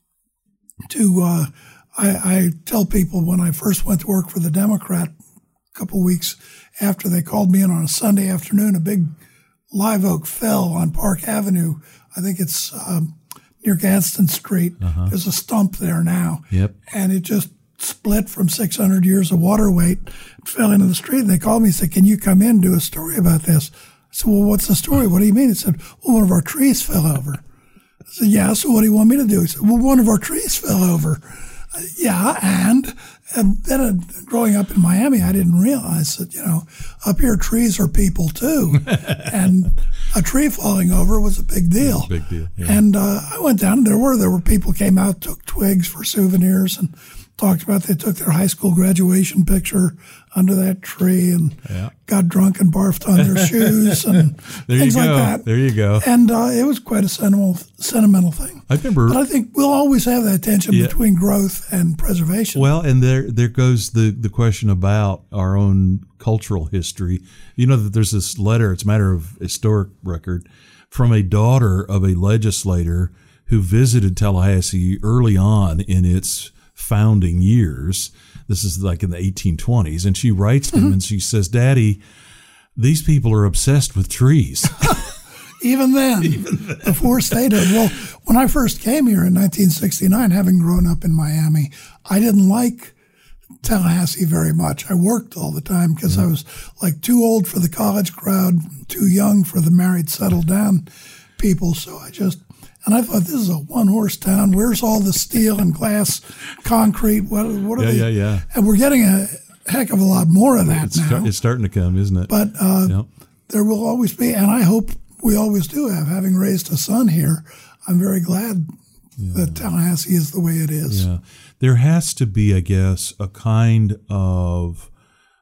to, uh, I, I tell people when I first went to work for the Democrat a couple weeks after they called me in on a Sunday afternoon, a big live oak fell on Park Avenue. I think it's um, near Gadsden Street. Uh-huh. There's a stump there now. Yep. And it just split from six hundred years of water weight, fell into the street. And they called me and said, can you come in and do a story about this? said, well, what's the story? What do you mean? He said, well, one of our trees fell over. I said, yeah, so what do you want me to do? He said, well, one of our trees fell over. Uh, yeah, and, and then uh, growing up in Miami, I didn't realize that, you know, up here trees are people too. And a tree falling over was a big deal. A big deal. Yeah. And uh, I went down, and there were, there were people came out, took twigs for souvenirs, and talked about they took their high school graduation picture under that tree and yeah. got drunk and barfed on their shoes and there things you go. like that. There you go. And uh, it was quite a sentimental, sentimental thing. I remember. But I think we'll always have that tension yeah. between growth and preservation. Well, and there there goes the, the question about our own cultural history. You know that there's this letter, it's a matter of historic record, from a daughter of a legislator who visited Tallahassee early on in its founding years. This is like in the eighteen twenties. And she writes to him mm-hmm. and she says, Daddy, these people are obsessed with trees. Even then, Even then. Before statehood. Well, when I first came here in nineteen sixty-nine, having grown up in Miami, I didn't like Tallahassee very much. I worked all the time because mm-hmm. I was like too old for the college crowd, too young for the married, settled down people. So I just, and I thought, this is a one-horse town. Where's all the steel and glass, concrete? What, what are yeah, they? Yeah, yeah, And we're getting a heck of a lot more of that it's now. Start, it's starting to come, isn't it? But uh, yep. there will always be, and I hope we always do have. Having raised a son here, I'm very glad yeah. that Tallahassee is the way it is. Yeah, there has to be, I guess, a kind of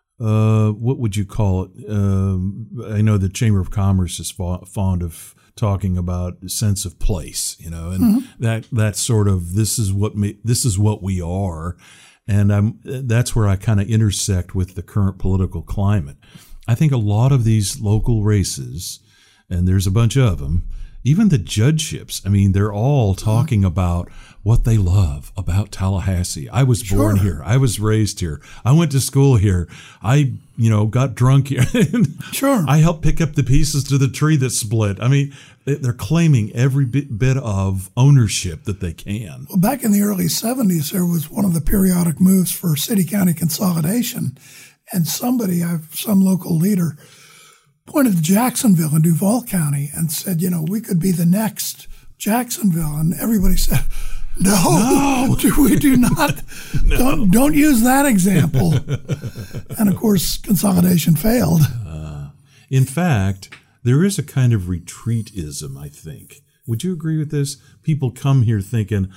uh, what would you call it? Um, I know the Chamber of Commerce is fond of talking about a sense of place, you know, and mm-hmm. that that sort of this is what me, this is what we are, and I'm that's where I kind of intersect with the current political climate. I think a lot of these local races, and there's a bunch of them, even the judgeships, I mean, they're all talking about what they love about Tallahassee. I was born sure. here. I was raised here. I went to school here. I, you know, got drunk here. Sure. I helped pick up the pieces to the tree that split. I mean, they're claiming every bit, bit of ownership that they can. Well, back in the early seventies, there was one of the periodic moves for city-county consolidation, and somebody, I've some local leader, pointed to Jacksonville in Duval County and said, you know, we could be the next Jacksonville. And everybody said, no, no. do we do not. no. Don't don't use that example. And, of course, consolidation failed. Uh, in fact, there is a kind of retreatism, I think. Would you agree with this? People come here thinking,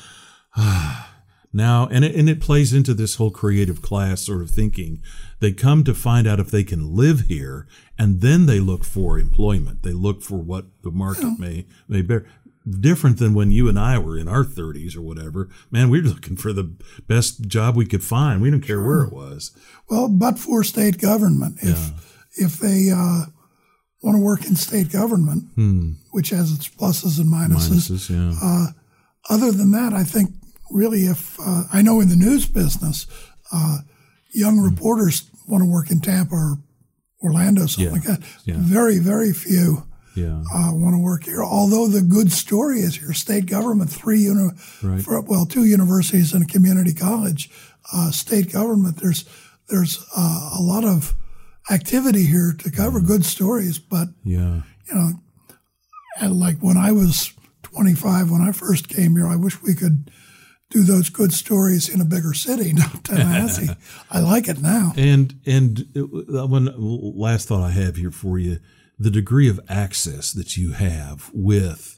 ah, now, and it, and it plays into this whole creative class sort of thinking. They come to find out if they can live here, and then they look for employment. They look for what the market yeah. may may bear. Different than when you and I were in our thirties or whatever. Man, we were looking for the best job we could find. We didn't care sure. where it was. Well, but for state government, if yeah. if they uh, want to work in state government, hmm. which has its pluses and minuses, minuses yeah. uh, other than that, I think really if uh, I know in the news business, uh, young hmm. reporters want to work in Tampa or Orlando, something yeah. like that. Yeah. Very, very few. Yeah, uh, want to work here. Although the good story is here, state government, three uni- right. for, well, two universities and a community college. Uh, state government, there's there's uh, a lot of activity here to cover yeah. good stories. But yeah, you know, and like when I was twenty-five, when I first came here, I wish we could do those good stories in a bigger city, not Tallahassee. I like it now. And and it, one last thought I have here for you. The degree of access that you have with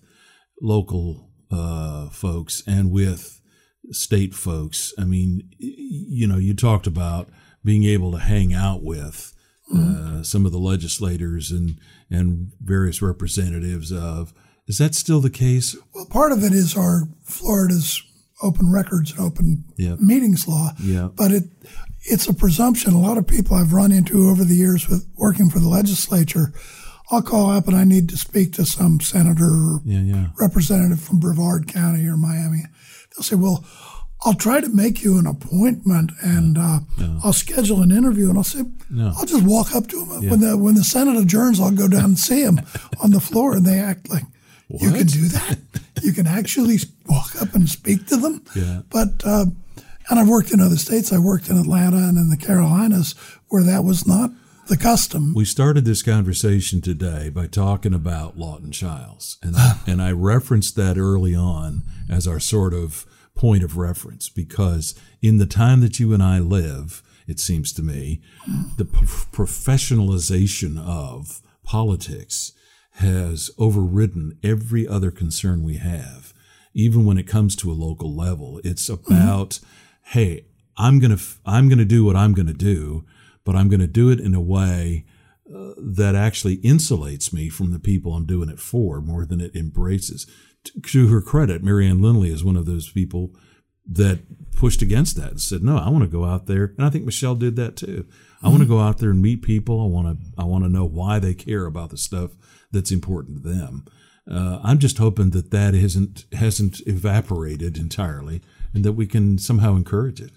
local uh, folks and with state folks. I mean, you know, you talked about being able to hang out with uh, mm-hmm. some of the legislators and, and various representatives of. Is that still the case? Well, part of it is our Florida's open records and open yep. meetings law. Yeah. But it it's a presumption. A lot of people I've run into over the years with working for the legislature, I'll call up and I need to speak to some senator or yeah, yeah. representative from Brevard County or Miami. They'll say, well, I'll try to make you an appointment and uh, yeah. I'll schedule an interview. And I'll say, no. I'll just walk up to him. Yeah. When the when the Senate adjourns, I'll go down and see him on the floor. And they act like, what? You can do that? You can actually walk up and speak to them? Yeah. But, uh, and I've worked in other states. I worked in Atlanta and in the Carolinas where that was not the custom. We started this conversation today by talking about Lawton Chiles, and I, and I referenced that early on as our sort of point of reference, because in the time that you and I live, it seems to me, the p- professionalization of politics has overridden every other concern we have. Even when it comes to a local level, it's about, mm-hmm. hey, I'm gonna I'm gonna do what I'm gonna do, but I'm gonna do it in a way uh, that actually insulates me from the people I'm doing it for more than it embraces. To, to her credit, Marianne Lindley is one of those people that pushed against that and said, no, I want to go out there. And I think Michelle did that too. I mm-hmm. want to go out there and meet people. I want to, I want to know why they care about the stuff that's important to them. Uh, I'm just hoping that that hasn't, hasn't evaporated entirely and that we can somehow encourage it.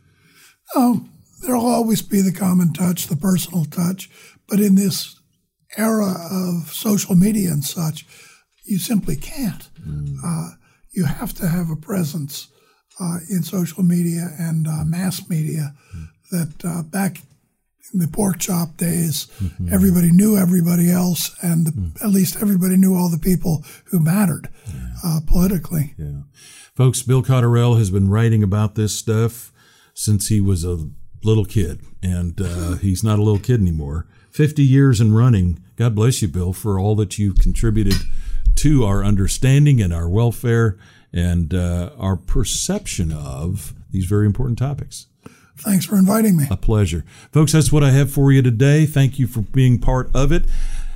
Oh, there'll always be the common touch, the personal touch. But in this era of social media and such, you simply can't. Mm. Uh, you have to have a presence Uh, in social media and uh, mass media that uh, back in the pork chop days, mm-hmm. everybody knew everybody else, and the, mm. at least everybody knew all the people who mattered yeah. uh, politically. Yeah. Folks, Bill Cotterell has been writing about this stuff since he was a little kid, and uh, he's not a little kid anymore. fifty years and running. God bless you, Bill, for all that you've contributed to our understanding and our welfare and uh, our perception of these very important topics. Thanks for inviting me. A pleasure. Folks, that's what I have for you today. Thank you for being part of it.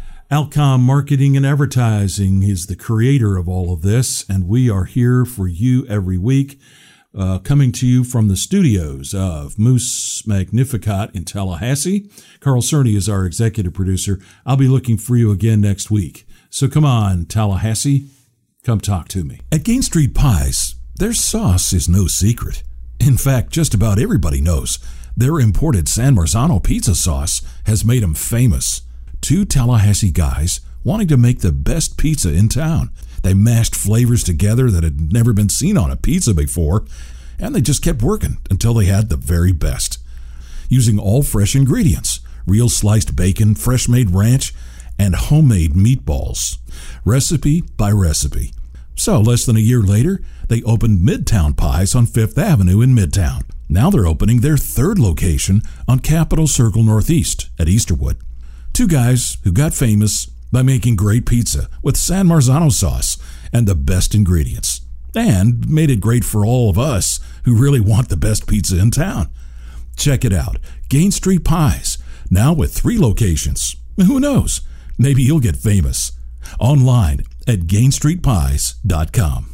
Alcom Marketing and Advertising is the creator of all of this, and we are here for you every week, uh, coming to you from the studios of Moose Magnificat in Tallahassee. Carl Cerny is our executive producer. I'll be looking for you again next week. So come on, Tallahassee. Come talk to me. At Gain Street Pies, their sauce is no secret. In fact, just about everybody knows their imported San Marzano pizza sauce has made them famous. Two Tallahassee guys wanting to make the best pizza in town. They mashed flavors together that had never been seen on a pizza before, and they just kept working until they had the very best. Using all fresh ingredients, real sliced bacon, fresh-made ranch, and homemade meatballs, recipe by recipe. So less than a year later, they opened Midtown Pies on Fifth Avenue in Midtown. Now they're opening their third location on Capitol Circle Northeast at Easterwood. Two guys who got famous by making great pizza with San Marzano sauce and the best ingredients, and made it great for all of us who really want the best pizza in town. Check it out, Gain Street Pies, now with three locations. Who knows? Maybe you'll get famous. Online at gain street pies dot com.